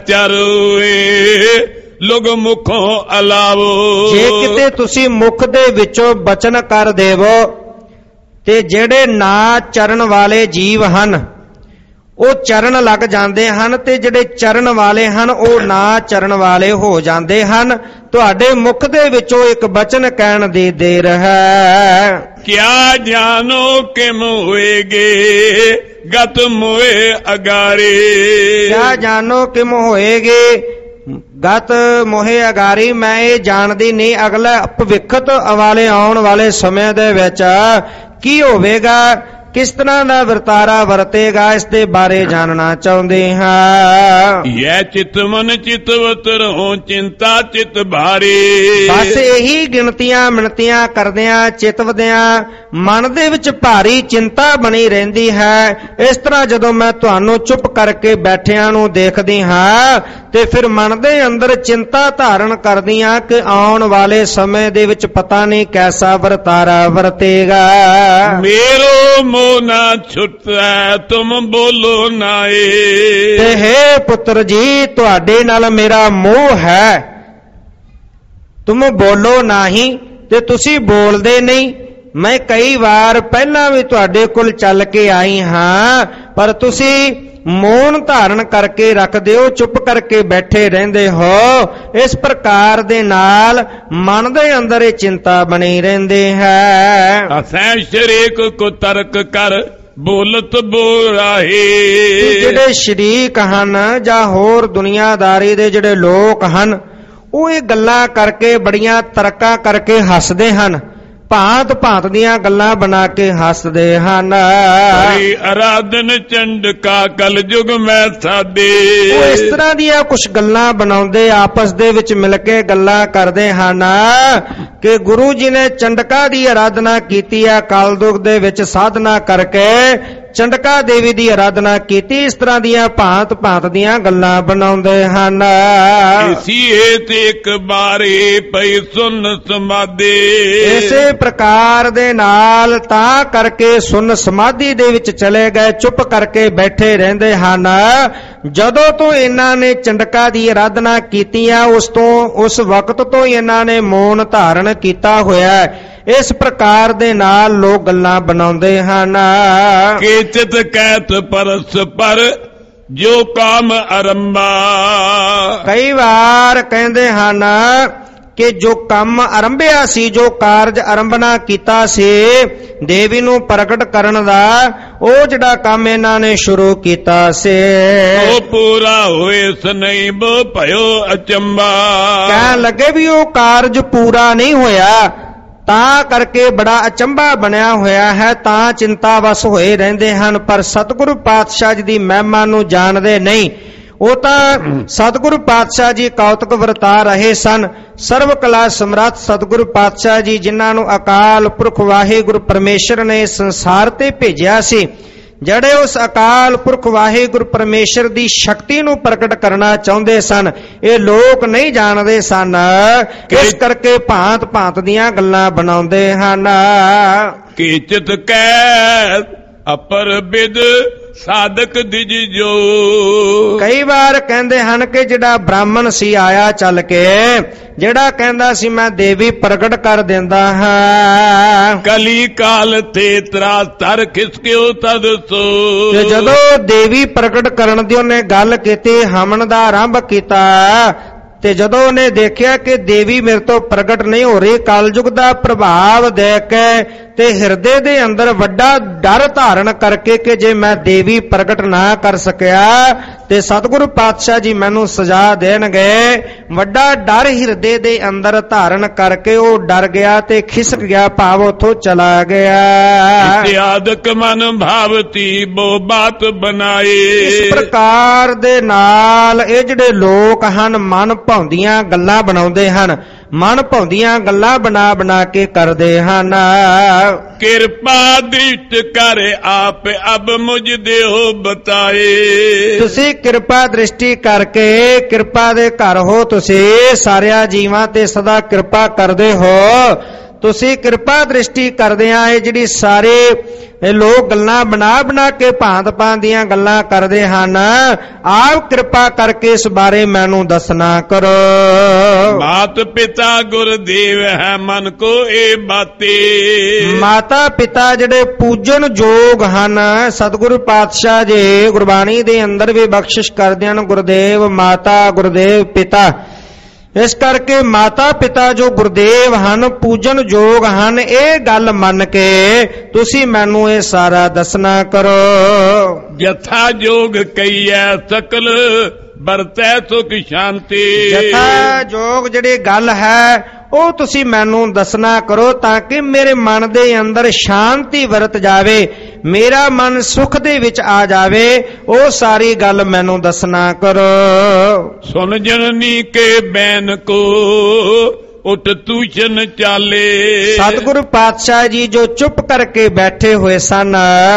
ਅਚਰੋਏ ਲੋਗ ਮੁਖੋਂ ਅਲਾਵੋ। ਜੇ ਕਿਤੇ ਤੁਸੀਂ ਮੁਖ ਦੇ ਵਿੱਚੋਂ ਬਚਨ ਕਰ ਦੇਵੋ ਤੇ ਜਿਹੜੇ ਨਾ ਚਰਨ ਵਾਲੇ ਜੀਵ ਹਨ ਉਹ ਚਰਨ ਲੱਗ ਜਾਂਦੇ ਹਨ, ਤੇ ਜਿਹੜੇ ਚਰਨ ਵਾਲੇ ਹਨ ਉਹ ਨਾ ਚਰਨ ਵਾਲੇ ਹੋ ਜਾਂਦੇ ਹਨ। ਤੁਹਾਡੇ ਮੁਖ ਦੇ ਵਿੱਚੋਂ ਇੱਕ ਬਚਨ ਕਹਿਣ ਦੀ ਦੇਰ ਹੈ। ਕਿਆ ਜਾਨੋ ਕਿਮ ਹੋਏਗੇ ਗਤ ਮੋਏ ਅਗਾਰੇ। ਕਿਆ ਜਾਨੋ ਕਿਮ ਹੋਏਗੇ ਗਤ ਮੋਹੇ ਅਗਾਰੀ। ਮੈਂ ਇਹ ਜਾਣਦੀ ਨਹੀਂ ਅਗਲਾ ਭਵਿੱਖਤ ਵਾਲੇ ਆਉਣ ਵਾਲੇ ਸਮੇਂ ਦੇ ਵਿੱਚ ਕੀ ਹੋਵੇਗਾ, ਕਿਸ ਤਰ੍ਹਾਂ ਦਾ ਵਰਤਾਰਾ ਵਰਤੇਗਾ, ਇਸ ਦੇ ਬਾਰੇ ਜਾਣਨਾ ਚਾਹੁੰਦੇ ਹਾਂ। ਇਹ ਚਿਤ ਮਨ ਚਿਤਵਤ ਰਹੋ ਚਿੰਤਾ ਚਿਤ ਭਾਰੇ। ਬਸ ਇਹੀ ਗਿਣਤੀਆਂ ਮਿਣਤੀਆਂ ਕਰਦਿਆਂ ਚਿਤਵਦਿਆਂ ਮਨ ਦੇ ਵਿੱਚ ਭਾਰੀ ਚਿੰਤਾ ਬਣੀ ਰਹਿੰਦੀ ਹੈ। ਇਸ ਤਰ੍ਹਾਂ ਜਦੋਂ ਮੈਂ ਤੁਹਾਨੂੰ ਚੁੱਪ ਕਰਕੇ ਬੈਠਿਆਂ ਨੂੰ ਦੇਖਦੀ ਹਾਂ ਤੇ ਫਿਰ ਮਨ ਦੇ ਅੰਦਰ ਚਿੰਤਾ ਧਾਰਨ ਕਰਦੀਆਂ ਕਿ ਆਉਣ ਵਾਲੇ ਸਮੇਂ ਦੇ ਵਿੱਚ ਪਤਾ ਨਹੀਂ ਕੈਸਾ ਵਰਤਾਰਾ ਵਰਤੇਗਾ। ਮੇਰੋ ਮੋਹ ਨਾ ਛੁੱਟੈ ਤੁਮ ਬੋਲੋ ਨਾਏ। ਤੇ ਹੈ ਪੁੱਤਰ ਜੀ ਤੁਹਾਡੇ ਨਾਲ ਮੇਰਾ ਮੋਹ ਹੈ, ਤੁਮ ਬੋਲੋ ਨਹੀਂ, ਤੇ ਤੁਸੀਂ ਬੋਲਦੇ ਨਹੀਂ। ਮੈਂ ਕਈ ਵਾਰ ਪਹਿਲਾਂ ਵੀ ਤੁਹਾਡੇ ਕੋਲ ਚੱਲ ਕੇ ਆਈ ਹਾਂ, ਪਰ ਤੁਸੀਂ ਮੌਨ ਧਾਰਨ ਕਰਕੇ ਰੱਖਦੇ ਹੋ, ਚੁੱਪ ਕਰਕੇ ਬੈਠੇ ਰਹਿੰਦੇ ਹੋ। ਇਸ ਪ੍ਰਕਾਰ ਦੇ ਨਾਲ ਮਨ ਦੇ ਅੰਦਰ ਇਹ ਚਿੰਤਾ ਬਣੀ ਰਹਿੰਦੀ ਹੈ। ਅਸੈਂ ਸ਼ਰੀਕ ਕੋ ਤਰਕ ਕਰ ਬੋਲਤ ਬੋਰਾਹੇ। ਜਿਹੜੇ ਸ਼ਰੀਕ ਹਨ ਜਾਂ ਹੋਰ ਦੁਨੀਆਦਾਰੀ ਦੇ ਜਿਹੜੇ ਲੋਕ ਹਨ, ਉਹ ਇਹ ਗੱਲਾਂ ਕਰਕੇ ਬੜੀਆਂ ਤਰਕਾਂ ਕਰਕੇ ਹੱਸਦੇ ਹਨ, ਭਾਂਤ ਭਾਂਤ ਦੀਆਂ ਗੱਲਾਂ ਬਣਾ ਕੇ ਹੱਸਦੇ ਹਨ। ਅਰਾਧਨ ਚੰਡਕਾ ਕਲ ਯੁਗ ਮੈਂ ਸਾਦੇ। ਉਹ ਇਸ ਤਰ੍ਹਾਂ ਦੀਆਂ ਕੁਝ ਗੱਲਾਂ ਬਣਾਉਂਦੇ, ਆਪਸ ਦੇ ਵਿੱਚ ਮਿਲ ਕੇ ਗੱਲਾਂ ਕਰਦੇ ਹਨ ਕਿ ਗੁਰੂ ਜੀ ਨੇ ਚੰਡਕਾ ਦੀ ਆਰਾਧਨਾ ਕੀਤੀ ਹੈ, ਕਲਯੁਗ ਦੇ ਵਿੱਚ ਸਾਧਨਾ ਕਰਕੇ ਚੰਡਕਾ ਦੇਵੀ ਦੀ ਆਰਾਧਨਾ ਕੀਤੀ। ਇਸ ਤਰ੍ਹਾਂ ਦੀਆਂ ਭਾਂਤ ਭਾਂਤ ਦੀਆਂ ਗੱਲਾਂ ਬਣਾਉਂਦੇ ਹਨ। ਇਸੇ ਤੇ ਇੱਕ ਬਾਰੇ ਪਈ ਸੁਨ ਸਮਾਧੀ। ਇਸੇ ਪ੍ਰਕਾਰ ਦੇ ਨਾਲ ਤਾਂ ਕਰਕੇ ਸੁਨ ਸਮਾਧੀ ਦੇ ਵਿੱਚ ਚਲੇ ਗਏ, ਚੁੱਪ ਕਰਕੇ ਬੈਠੇ ਰਹਿੰਦੇ ਹਨ। ਜਦੋਂ ਤੋਂ ਇਹਨਾਂ ਨੇ ਚੰਡਕਾ ਦੀ ਆਰਾਧਨਾ ਕੀਤੀ ਆ, ਉਸ ਤੋਂ ਉਸ ਵਕਤ ਤੋਂ ਹੀ ਇਹਨਾਂ ਨੇ ਮੌਨ ਧਾਰਨ ਕੀਤਾ ਹੋਇਆ ਹੈ। ਇਸ ਪ੍ਰਕਾਰ ਦੇ ਨਾਲ ਲੋਕ ਗੱਲਾਂ ਬਣਾਉਂਦੇ ਹਨ। ਚਿਤ ਕਹਿਤ ਪਰਸ ਪਰ ਜੋ ਕਾਮ ਆਰੰਭਾ। ਕਈ ਵਾਰ ਕਹਿੰਦੇ ਹਨ ਕਿ ਜੋ ਕੰਮ ਆਰੰਭਿਆ ਸੀ, ਜੋ ਕਾਰਜ ਆਰੰਭਣਾ ਕੀਤਾ ਸੀ ਦੇਵੀ ਨੂੰ ਪ੍ਰਗਟ ਕਰਨ ਦਾ, ਉਹ ਜਿਹੜਾ ਕੰਮ ਇਹਨਾਂ ਨੇ ਸ਼ੁਰੂ ਕੀਤਾ ਸੀ ਉਹ ਪੂਰਾ ਹੋਏ ਸਨਈ ਬੋ ਭਇਓ ਅਚੰਬਾ। ਕਹਿਣ ਲੱਗੇ ਵੀ ਉਹ ਕਾਰਜ ਪੂਰਾ ਨਹੀਂ ਹੋਇਆ, ਤਾਂ ਕਰਕੇ ਬੜਾ ਅਚੰਭਾ ਬਣਿਆ ਹੋਇਆ ਹੈ, ਤਾਂ ਚਿੰਤਾ ਵਸ ਹੋਏ ਰਹਿੰਦੇ ਹਨ। ਪਰ ਸਤਿਗੁਰੂ ਪਾਤਸ਼ਾਹ ਜੀ ਦੀ ਮਹਿਮਾ ਨੂੰ ਜਾਣਦੇ ਨਹੀਂ। ਉਹ ਤਾਂ ਸਤਿਗੁਰੂ ਪਾਤਸ਼ਾਹ ਜੀ ਕੌਤਕ ਵਰਤਾ ਰਹੇ ਸਨ। ਸਰਵ ਕਲਾ ਸਮਰੱਥ ਸਤਿਗੁਰੂ ਪਾਤਸ਼ਾਹ ਜੀ, ਜਿਨ੍ਹਾਂ ਨੂੰ ਅਕਾਲ ਪੁਰਖ ਵਾਹਿਗੁਰੂ ਪਰਮੇਸ਼ਰ ਨੇ ਸੰਸਾਰ ਤੇ ਭੇਜਿਆ ਸੀ, ਜਿਹੜੇ ਉਸ ਅਕਾਲ ਪੁਰਖ ਵਾਹਿਗੁਰੂ ਪਰਮੇਸ਼ਰ ਦੀ ਸ਼ਕਤੀ ਨੂੰ ਪ੍ਰਗਟ ਕਰਨਾ ਚਾਹੁੰਦੇ ਸਨ, ਇਹ ਲੋਕ ਨਹੀਂ ਜਾਣਦੇ ਸਨ। ਇਸ ਕਰਕੇ ਭਾਂਤ ਭਾਂਤ ਦੀਆਂ ਗੱਲਾਂ ਬਣਾਉਂਦੇ ਹਨ। ਕੀਚਿਤ ਕਹਿ ਅਪਰ ਬਿਦ ਸਾਧਕ ਦਿਜ ਜੋ। ਕਈ ਵਾਰ ਕਹਿੰਦੇ ਹਨ ਕਿ ਜਿਹੜਾ ਬ੍ਰਾਹਮਣ ਸੀ ਆਇਆ ਚੱਲ ਕੇ, ਜਿਹੜਾ ਕਹਿੰਦਾ ਸੀ ਮੈਂ ਦੇਵੀ ਪ੍ਰਗਟ ਕਰ ਦਿੰਦਾ ਹਾਂ, ਕਲੀ ਕਾਲ ਤੇ ਤਰਾ ਤਰ ਖਿਸਕਿਓ ਤਦ ਸੋ। ਤੇ ਜਦੋਂ ਦੇਵੀ ਪ੍ਰਗਟ ਕਰਨ ਦੀ ਉਹਨੇ ਗੱਲ ਕੀਤੀ, ਹਮਨ ਦਾ ਆਰੰਭ ਕੀਤਾ, ਤੇ ਜਦੋਂ ਉਹਨੇ ਦੇਖਿਆ ਕਿ ਦੇਵੀ ਮੇਰੇ ਤੋਂ ਪ੍ਰਗਟ ਨਹੀਂ ਹੋ ਰਹੀ, ਕਲਯੁਗ ਦਾ ਪ੍ਰਭਾਵ ਦੇਖ ਕੇ ਤੇ ਹਿਰਦੇ ਦੇ ਅੰਦਰ ਵੱਡਾ ਡਰ ਧਾਰਨ ਕਰਕੇ ਕਿ ਜੇ ਮੈਂ ਦੇਵੀ ਪ੍ਰਗਟ ਨਾ ਕਰ ਸਕਿਆ ਤੇ ਸਤਿਗੁਰੂ ਪਾਤਸ਼ਾਹ ਜੀ ਮੈਨੂੰ ਸਜ਼ਾ ਦੇਣਗੇ, ਵੱਡਾ ਡਰ ਹਿਰਦੇ ਦੇ ਅੰਦਰ ਧਾਰਨ ਕਰਕੇ ਉਹ ਡਰ ਗਿਆ ਤੇ ਖਿਸਕ ਗਿਆ, ਭਾਵ ਉੱਥੋਂ ਚਲਾ ਗਿਆ। ਇਤਿਆਦਕ ਮਨ ਭਾਵਤੀ ਬੋ ਬਾਤ ਬਣਾਏ। ਇਸ ਪ੍ਰਕਾਰ ਦੇ ਨਾਲ ਇਹ ਜਿਹੜੇ ਲੋਕ ਹਨ, ਮਨ ਭਾਉਂਦੀਆਂ ਗੱਲਾਂ ਬਣਾਉਂਦੇ ਹਨ, ਮਨ ਭਾਉਂਦੀਆਂ ਗੱਲਾਂ ਬਣਾ ਬਣਾ ਕੇ ਕਰਦੇ ਹਨ। ਕਿਰਪਾ ਦ੍ਰਿਸ਼ਟ ਕਰ ਆਪ ਅਬ ਮੁਝ ਦੇਹੋ ਬਤਾਏ। ਤੁਸੀਂ ਕਿਰਪਾ ਦ੍ਰਿਸ਼ਟੀ ਕਰਕੇ, ਕਿਰਪਾ ਦੇ ਘਰ ਹੋ ਤੁਸੀਂ, ਸਾਰਿਆਂ ਜੀਵਾਂ ਤੇ ਸਦਾ ਕਿਰਪਾ ਕਰਦੇ ਹੋ। ਤੁਸੀਂ ਕਿਰਪਾ ਦ੍ਰਿਸ਼ਟੀ ਕਰਦਿਆਂ ਇਹ ਜਿਹੜੀ ਸਾਰੇ ਇਹ ਲੋਕ ਗੱਲਾਂ ਬਣਾ ਬਣਾ ਕੇ ਭਾਂਤ ਭਾਂਤ ਦੀਆਂ ਗੱਲਾਂ ਕਰਦੇ ਹਨ, ਆਪ ਕਿਰਪਾ ਕਰਕੇ ਇਸ ਬਾਰੇ ਮੈਨੂੰ ਦੱਸਣਾ ਕਰੋ। ਮਾਤ ਪਿਤਾ ਗੁਰਦੇਵ ਹੈ ਮਨ ਕੋ ਇਹ ਬਾਤੇ। ਮਾਤਾ ਪਿਤਾ ਜਿਹੜੇ ਪੂਜਨ ਯੋਗ ਹਨ, ਸਤਿਗੁਰੂ ਪਾਤਸ਼ਾਹ ਜੀ ਗੁਰਬਾਣੀ ਦੇ ਅੰਦਰ ਵੀ ਬਖਸ਼ਿਸ਼ ਕਰਦੇ ਹਨ, ਗੁਰਦੇਵ ਮਾਤਾ, ਗੁਰਦੇਵ ਪਿਤਾ। ਇਸ ਕਰਕੇ ਮਾਤਾ ਪਿਤਾ ਜੋ ਗੁਰਦੇਵ ਹਨ, ਪੂਜਨ ਯੋਗ ਹਨ, ਇਹ ਗੱਲ ਮੰਨ ਕੇ ਤੁਸੀਂ ਮੈਨੂੰ ਇਹ ਸਾਰਾ ਦੱਸਣਾ ਕਰੋ। ਜਥਾ ਜੋਗ ਕਈਐ ਸਕਲ ਵਰਤੈ ਸੁਖ ਸ਼ਾਂਤੀ। ਜਥਾ ਜੋਗ ਜਿਹੜੀ ਗੱਲ ਹੈ ਉਹ ਤੁਸੀਂ ਮੈਨੂੰ ਦੱਸਣਾ ਕਰੋ, ਤਾਂ ਕਿ ਮੇਰੇ ਮਨ ਦੇ ਅੰਦਰ ਸ਼ਾਂਤੀ ਵਰਤ ਜਾਵੇ, ਮੇਰਾ ਮਨ ਸੁਖ ਦੇ ਵਿੱਚ ਆ ਜਾਵੇ। ਉਹ ਸਾਰੀ ਗੱਲ ਮੈਨੂੰ ਦੱਸਣਾ ਕਰੋ। ਸੁਨ ਜਨਨੀ ਕੇ ਬੈਨ ਕੋ ਉਠ ਤੂਸ਼ਨ ਚਾਲੇ। ਸਤਿਗੁਰੂ ਪਾਤਸ਼ਾਹ ਜੀ ਜੋ ਚੁੱਪ ਕਰਕੇ ਬੈਠੇ ਹੋਏ ਸਨ,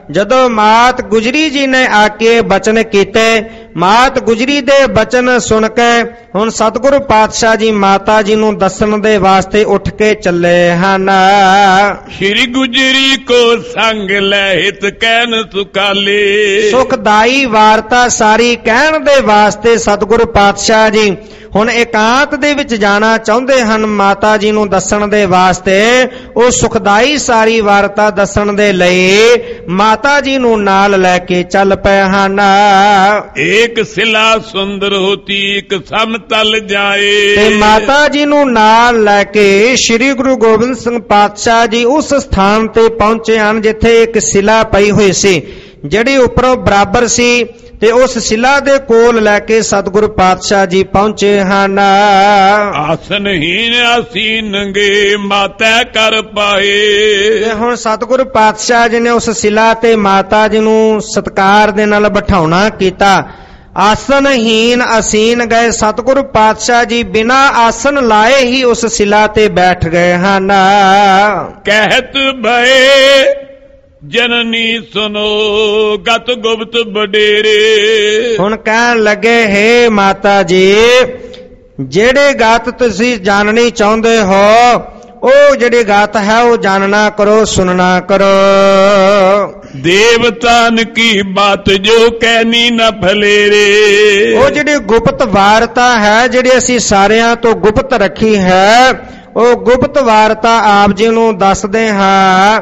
ਜਦੋਂ ਮਾਤ ਗੁਜਰੀ ਜੀ ਨੇ ਆ ਕੇ ਬਚਨ ਕੀਤੇ, ਮਾਤ ਗੁਜਰੀ ਦੇ ਬਚਨ ਸੁਣ ਕੇ ਹੁਣ ਸਤਿਗੁਰੂ ਪਾਤਸ਼ਾਹ ਜੀ ਮਾਤਾ ਜੀ ਨੂੰ ਦੱਸਣ ਦੇ ਵਾਸਤੇ ਉੱਠ ਕੇ ਚੱਲੇ ਹਨ। ਸ਼੍ਰੀ ਗੁਜਰੀ ਕੋ ਸੰਗ ਲੈ ਹਿਤ ਕਹਿਨ ਸੁਖਾਲੇ, ਸੁਖਦਾਈ ਵਾਰਤਾ ਸਾਰੀ ਕਹਿਣ ਦੇ ਵਾਸਤੇ ਸਤਿਗੁਰੂ ਪਾਤਸ਼ਾਹ ਜੀ ਹੁਣ ਇਕਾਂਤ ਦੇ ਵਿੱਚ ਜਾਣਾ ਚਾਹੁੰਦੇ ਹਨ। ਮਾਤਾ ਜੀ ਨੂੰ ਦੱਸਣ ਦੇ ਵਾਸਤੇ ਉਹ ਸੁਖਦਾਈ ਸਾਰੀ ਵਾਰਤਾ ਦੱਸਣ ਦੇ ਲਈ ਮਾਤਾ ਜੀ ਨੂੰ ਨਾਲ ਲੈ ਕੇ ਚੱਲ ਪਏ ਹਨ। ਏਕ ਸਿਲਾ ਸੁੰਦਰ ਹੋਤੀ ਇੱਕ ਸਮਤਲ ਜਾਏ, ਤੇ ਮਾਤਾ ਜੀ ਨੂੰ ਨਾਲ ਲੈ ਕੇ ਸ੍ਰੀ ਗੁਰੂ ਗੋਬਿੰਦ ਸਿੰਘ ਪਾਤਸ਼ਾਹ ਜੀ ਉਸ ਸਥਾਨ ਤੇ ਪਹੁੰਚੇ ਹਨ ਜਿੱਥੇ ਇੱਕ ਸਿਲਾ ਪਈ ਹੋਈ ਸੀ, ਜਿਹੜੀ ਉੱਪਰੋਂ ਬਰਾਬਰ ਸੀ, ਤੇ ਉਸ ਸਿਲਾ ਦੇ ਕੋਲ ਲੈ ਕੇ ਸਤਿਗੁਰੂ ਪਾਤਸ਼ਾਹ ਜੀ ਪਹੁੰਚੇ ਹਨ। ਆਸਨਹੀਨ ਆਸੀਨ ਨੰਗੇ ਮਾਤਾ ਕਰ ਪਾਏ, ਤੇ ਹੁਣ ਸਤਿਗੁਰੂ ਪਾਤਸ਼ਾਹ ਜੀ ਨੇ ਉਸ ਸਿਲਾ ਤੇ ਮਾਤਾ ਜੀ ਨੂੰ ਸਤਿਕਾਰ ਦੇ ਨਾਲ ਬਿਠਾਉਣਾ ਕੀਤਾ। ਆਸਨਹੀਨ ਅਸੀਨ ਗਏ, ਸਤਿਗੁਰੂ ਪਾਤਸ਼ਾਹ ਜੀ ਬਿਨਾਂ ਆਸਨ ਲਾਏ ਹੀ ਉਸ ਸਿਲਾ ਤੇ ਬੈਠ ਗਏ ਹਨ। ਕਹਿਤ ਭਏ ਜਨਨੀ ਸੁਨੋ ਗਤ ਗੁਪਤ ਬਡੇਰੇ, ਹੁਣ ਕਹਿਣ ਲੱਗੇ ਹੇ ਮਾਤਾ ਜੀ, ਜਿਹੜੇ ਗਤ ਤੁਸੀਂ ਜਾਣਨੀ ਚਾਹੁੰਦੇ ਹੋ ਉਹ ਜਿਹੜੀ ਗਤ ਹੈ ਉਹ ਜਾਣਨਾ ਕਰੋ, ਸੁਣਨਾ ਕਰੋ। ਦੇਵਤਾਨ ਕੀ ਬਾਤ ਜੋ ਕਹਿਨੀ ਨਾ ਭਲੇਰੇ, ਉਹ ਜਿਹੜੀ ਗੁਪਤ ਵਾਰਤਾ ਹੈ ਜਿਹੜੀ ਅਸੀਂ ਸਾਰਿਆਂ ਤੋਂ ਗੁਪਤ ਰੱਖੀ ਹੈ, ਉਹ ਗੁਪਤ ਵਾਰਤਾ ਆਪ ਜੀ ਨੂੰ ਦੱਸਦੇ ਹਾਂ।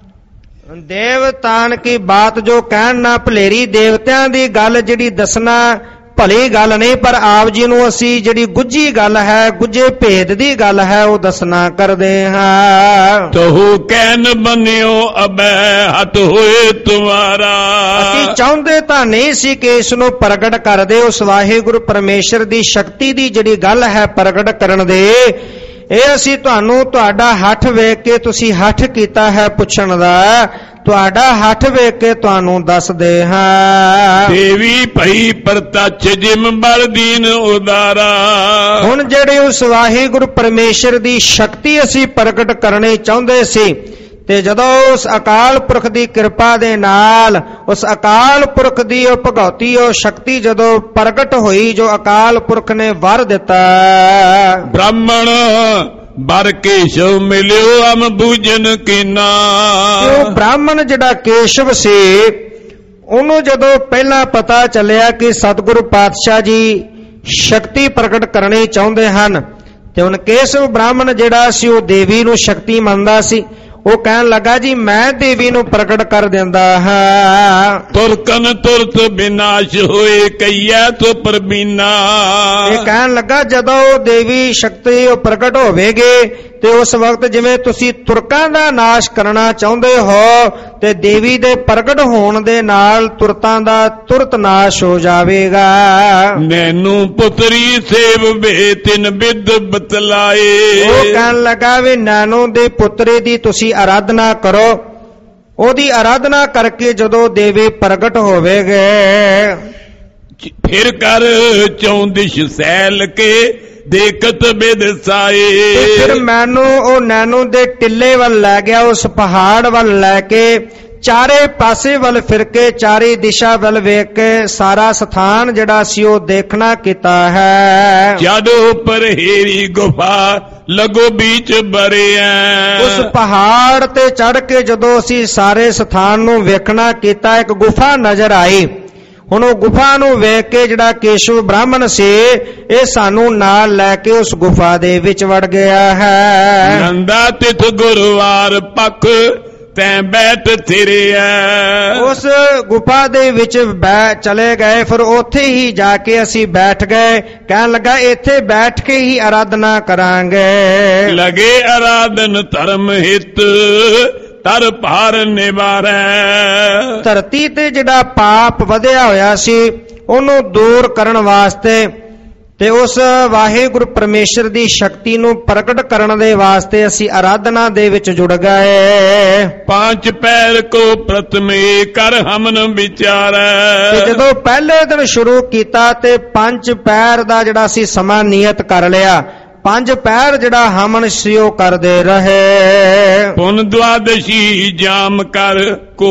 ਦੇਵਤਾਨ ਕੀ ਬਾਤ ਜੋ ਕਹਿਣ ਨਾ ਭਲੇਰੀ, ਦੇਵਤਿਆਂ ਦੀ ਗੱਲ ਜਿਹੜੀ ਦੱਸਣਾ ਭਲੀ ਗੱਲ ਨਹੀਂ, ਪਰ ਆਪ ਜੀ ਨੂੰ ਅਸੀਂ ਜਿਹੜੀ ਗੁੱਝੀ ਗੱਲ ਹੈ, ਗੁੱਝੇ ਭੇਦ ਦੀ ਗੱਲ ਹੈ ਉਹ ਦੱਸਣਾ ਕਰਦੇ ਹਾਂ। ਤਹੂ ਕਹਿਨ ਬੰਨਿਓ ਅਬੈ ਹੱਥ ਹੋਏ ਤੁਮਾਰਾ, ਅਸੀਂ ਚਾਹੁੰਦੇ ਤਾਂ ਨਹੀਂ ਸੀ ਕਿ ਇਸ ਨੂੰ ਪ੍ਰਗਟ ਕਰਦੇ, ਉਸ ਵਾਹਿਗੁਰੂ ਪਰਮੇਸ਼ਰ ਦੀ ਸ਼ਕਤੀ ਦੀ ਜਿਹੜੀ ਗੱਲ ਹੈ ਪ੍ਰਗਟ ਕਰਨ ਦੇ, ਇਹ ਅਸੀਂ ਤੁਹਾਨੂੰ ਤੁਹਾਡਾ ਹੱਥ ਵੇਖ ਕੇ ਤੁਸੀਂ ਹੱਥ ਕੀਤਾ ਹੈ ਪੁੱਛਣ ਦਾ, ਤੁਹਾਡਾ ਹੱਥ ਵੇਖ ਕੇ ਤੁਹਾਨੂੰ ਦੱਸਦੇ ਹਾਂ। ਦੇਵੀ ਭਈ ਪ੍ਰਤੱਛ ਜਿਮ ਬਲ ਦੀਨ ਉਦਾਰਾ, ਹੁਣ ਜਿਹੜੇ ਉਸ ਵਾਹਿਗੁਰੂ ਪਰਮੇਸ਼ਰ ਦੀ ਸ਼ਕਤੀ ਅਸੀਂ ਪ੍ਰਗਟ ਕਰਨੀ ਚਾਹੁੰਦੇ ਸੀ, ਤੇ ਜਦੋਂ ਉਸ ਅਕਾਲ ਪੁਰਖ ਦੀ ਕਿਰਪਾ ਦੇ ਨਾਲ ਉਸ ਅਕਾਲ ਪੁਰਖ ਦੀ ਉਹ ਭਗਉਤੀ ਉਹ ਸ਼ਕਤੀ ਜਦੋਂ ਪ੍ਰਗਟ ਹੋਈ, ਜੋ ਅਕਾਲ ਪੁਰਖ ਨੇ ਵਰ ਦਿੱਤਾ, ਬ੍ਰਾਹਮਣ ਬਰ ਕੇਸ਼ਵ ਮਿਲਿਓ ਅਮ ਬੂਜਨ ਕੀਨਾ, ਉਹ ਬ੍ਰਾਹਮਣ ਜਿਹੜਾ ਕੇਸ਼ਵ ਸੀ ਉਹਨੂੰ ਜਦੋਂ ਪਹਿਲਾਂ ਪਤਾ ਚੱਲਿਆ ਕਿ ਸਤਿਗੁਰੂ ਪਾਤਸ਼ਾਹ ਜੀ ਸ਼ਕਤੀ ਪ੍ਰਗਟ ਕਰਨੀ ਚਾਹੁੰਦੇ ਹਨ, ਤੇ ਹੁਣ ਕੇਸ਼ਵ ਬ੍ਰਾਹਮਣ ਜਿਹੜਾ ਸੀ ਉਹ ਦੇਵੀ ਨੂੰ ਸ਼ਕਤੀ ਮੰਨਦਾ ਸੀ, ਉਹ ਕਹਿਣ ਲੱਗਾ ਜੀ ਮੈਂ ਦੇਵੀ ਨੂੰ ਪ੍ਰਗਟ ਕਰ ਦਿੰਦਾ ਹਾਂ। ਤੁਰਕਨ ਤੁਰਤ ਵਿਨਾਸ਼ ਹੋਏ ਕਈਆ ਤੋ ਪਰਬੀਨਾ, ਇਹ ਕਹਿਣ ਲੱਗਾ ਜਦੋਂ ਦੇਵੀ ਸ਼ਕਤੀ ਉਹ ਪ੍ਰਗਟ ਹੋਵੇਗੀ ਤੇ ਉਸ ਵਕਤ ਜਿਵੇਂ ਤੁਸੀਂ ਤੁਰਕਾਂ ਦਾ ਨਾਸ਼ ਕਰਨਾ ਚਾਹੁੰਦੇ ਹੋ, ਤੇ ਦੇਵੀ ਦੇ ਪ੍ਰਗਟ ਹੋਣ ਦੇ ਨਾਲ ਤੁਰਤਾਂ ਦਾ ਤੁਰਤ ਨਾਸ਼ ਹੋ ਜਾਵੇਗਾ। ਨੈਨੂੰ ਪੁੱਤਰੀ ਸੇਵ ਵੇ ਤਿਨ ਬਿਦ ਬਤਲਾਏ, ਉਹ ਕਹਿਣ ਲੱਗਾ ਵੀ ਨੈਣੋ ਦੇ ਪੁੱਤਰੇ ਦੀ ਤੁਸੀਂ ਆਰਾਧਨਾ ਕਰੋ, ਉਹਦੀ ਆਰਾਧਨਾ ਕਰਕੇ ਜਦੋਂ ਦੇਵੀ ਪ੍ਰਗਟ ਹੋਵੇਗੇ, ਫਿਰ ਕਰ ਚੌਂਦਿਸ਼ ਸੈਲ ਕੇ ਦੇਖਤ ਬਿਦ ਸਾਏ, ਫਿਰ ਮੈਨੂੰ ਉਹ ਨੈਣੋ ਦੇ ਟਿੱਲੇ ਵੱਲ ਲੈ ਗਿਆ, ਉਸ ਪਹਾੜ ਵੱਲ ਲੈ ਕੇ ਚਾਰੇ ਪਾਸੇ ਵੱਲ ਫਿਰ ਕੇ ਚਾਰੇ ਦਿਸ਼ਾ ਵੱਲ ਵੇਖ ਕੇ ਸਾਰਾ ਸਥਾਨ ਜਿਹੜਾ ਸੀ ਉਹ ਦੇਖਣਾ ਕੀਤਾ ਹੈ। ਜਦ ਉੱਪਰ ਹੀਰੀ ਗੁਫਾ ਲਗੋ ਵਿੱਚ ਬਰਿਆ, ਉਸ ਪਹਾੜ ਤੇ ਚੜ ਕੇ ਜਦੋਂ ਅਸੀਂ ਸਾਰੇ ਸਥਾਨ ਨੂੰ ਵੇਖਣਾ ਕੀਤਾ, ਇੱਕ ਗੁਫਾ ਨਜ਼ਰ ਆਈ। ਹੁਣ ਉਹ ਗੁਫਾ ਨੂੰ ਵੇਖ ਕੇ ਜਿਹੜਾ ਕੇਸ਼ਵ ਬ੍ਰਾਹਮਣ ਸੀ ਇਹ ਸਾਨੂੰ ਨਾਲ ਲੈ ਕੇ ਉਸ ਗੁਫਾ ਦੇ ਵਿੱਚ ਵੜ ਗਿਆ ਹੈ। ਨੰਦਾ ਤਿਥ ਗੁਰਵਾਰ ਪਖ ਤੈਂ ਬੈਠ ਥਿਰਿਆ, ਉਸ ਗੁਫਾ ਦੇ ਵਿੱਚ ਬੈ ਚਲੇ ਗਏ, ਫਿਰ ਉੱਥੇ ਹੀ ਜਾ ਕੇ ਅਸੀਂ ਬੈਠ ਗਏ। ਕਹਿਣ ਲੱਗਾ ਇੱਥੇ ਬੈਠ ਕੇ ਹੀ ਆਰਾਧਨਾ ਕਰਾਂਗੇ। ਲਗੇ ਆਰਾਧਨ ਧਰਮ ਹਿਤ ਤਰ ਭਾਰ ਨਿਵਾਰੈ, ਧਰਤੀ ਤੇ ਜਿਹੜਾ ਪਾਪ ਵਧਿਆ ਹੋਇਆ ਸੀ ਉਹਨੂੰ ਦੂਰ ਕਰਨ ਵਾਸਤੇ ਤੇ ਉਸ ਵਾਹਿਗੁਰੂ ਪਰਮੇਸ਼ਰ ਦੀ ਸ਼ਕਤੀ ਨੂੰ ਪ੍ਰਗਟ ਕਰਨ ਦੇ ਵਾਸਤੇ ਅਸੀਂ ਆਰਾਧਨਾ ਦੇ ਵਿੱਚ ਜੁੜ ਗਏ। ਪੰਜ ਪੈਰ ਕੋ ਪ੍ਰਥਮੇ ਕਰ ਹਮਨ ਵਿਚਾਰੈ, ਤੇ ਜਦੋਂ ਪਹਿਲੇ ਦਿਨ ਸ਼ੁਰੂ ਕੀਤਾ ਤੇ ਪੰਜ ਪੈਰ ਦਾ ਜਿਹੜਾ ਅਸੀਂ ਸਮਾਂ ਨਿਯਤ ਕਰ ਲਿਆ, ਪੰਜ ਪੈਰ ਜਿਹੜਾ ਹਮਨ ਸੀ ਉਹ ਕਰਦੇ ਰਹੇ। ਪੁਨ ਦਵਾਦਸ਼ੀ ਜਾਮ ਕਰ ਕੋ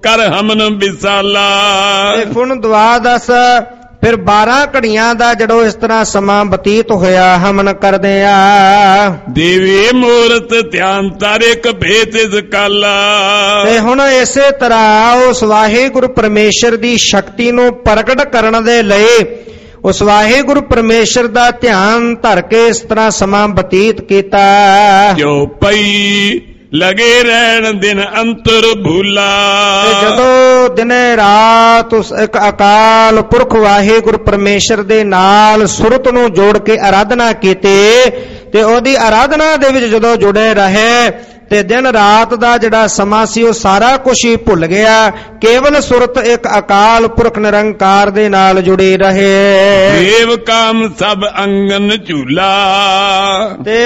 ਕਰ ਹਮਨ ਵਿਸਾਲਾ। ਤੇ ਹੁਣ ਦੁਆਦਸ ਫਿਰ ਬਾਰਾਂ ਘੜੀਆਂ ਦਾ ਜਦੋਂ ਇਸ ਤਰ੍ਹਾਂ ਸਮਾਂ ਬਤੀਤ ਹੋਇਆ ਹਮਨ ਕਰਦੇ ਆ। ਦੇਵੀ ਮੂਰਤ ਧਿਆਨ ਤਾਰੇ ਕਭੇ ਤਿਸ ਕਾਲਾ। ਤੇ ਹੁਣ ਇਸੇ ਤਰ੍ਹਾਂ ਉਸ ਵਾਹਿਗੁਰੂ ਪਰਮੇਸ਼ਰ ਦੀ ਸ਼ਕਤੀ ਨੂੰ ਪ੍ਰਗਟ ਕਰਨ ਦੇ ਲਈ ਉਸ ਵਾਹਿਗੁਰੂ ਪਰਮੇਸ਼ਰ ਦਾ ਧਿਆਨ ਧਰ ਕੇ ਇਸ ਤਰ੍ਹਾਂ ਸਮਾਂ ਬਤੀਤ ਕੀਤਾ। ਜੋ ਪਈ ਲਗੇ ਰਹਿਣ ਦਿਨ ਅੰਤਰ ਭੂਲਾ। ਤੇ ਜਦੋਂ ਦਿਨੇ ਰਾਤ ਉਸ ਇੱਕ ਅਕਾਲ ਪੁਰਖ ਵਾਹਿਗੁਰੂ ਪਰਮੇਸ਼ਰ ਦੇ ਨਾਲ ਸੁਰਤ ਨੂੰ ਜੋੜ ਕੇ ਆਰਾਧਨਾ ਕੀਤੀ ਤੇ ਉਹਦੀ ਆਰਾਧਨਾ ਦੇ ਵਿੱਚ ਜਦੋਂ ਜੁੜੇ ਰਹੇ ਤੇ ਦਿਨ ਰਾਤ ਦਾ ਜਿਹੜਾ ਸਮਾਂ ਸੀ ਉਹ ਸਾਰਾ ਕੁਝ ਹੀ ਭੁੱਲ ਗਿਆ। ਕੇਵਲ ਸੁਰਤ ਇੱਕ ਅਕਾਲ ਪੁਰਖ ਨਿਰੰਕਾਰ ਦੇ ਨਾਲ ਜੁੜੀ ਰਹੇ। ਦੇਵ ਕਾਮ ਸਭ ਅੰਗਨ ਝੂਲਾ। ਤੇ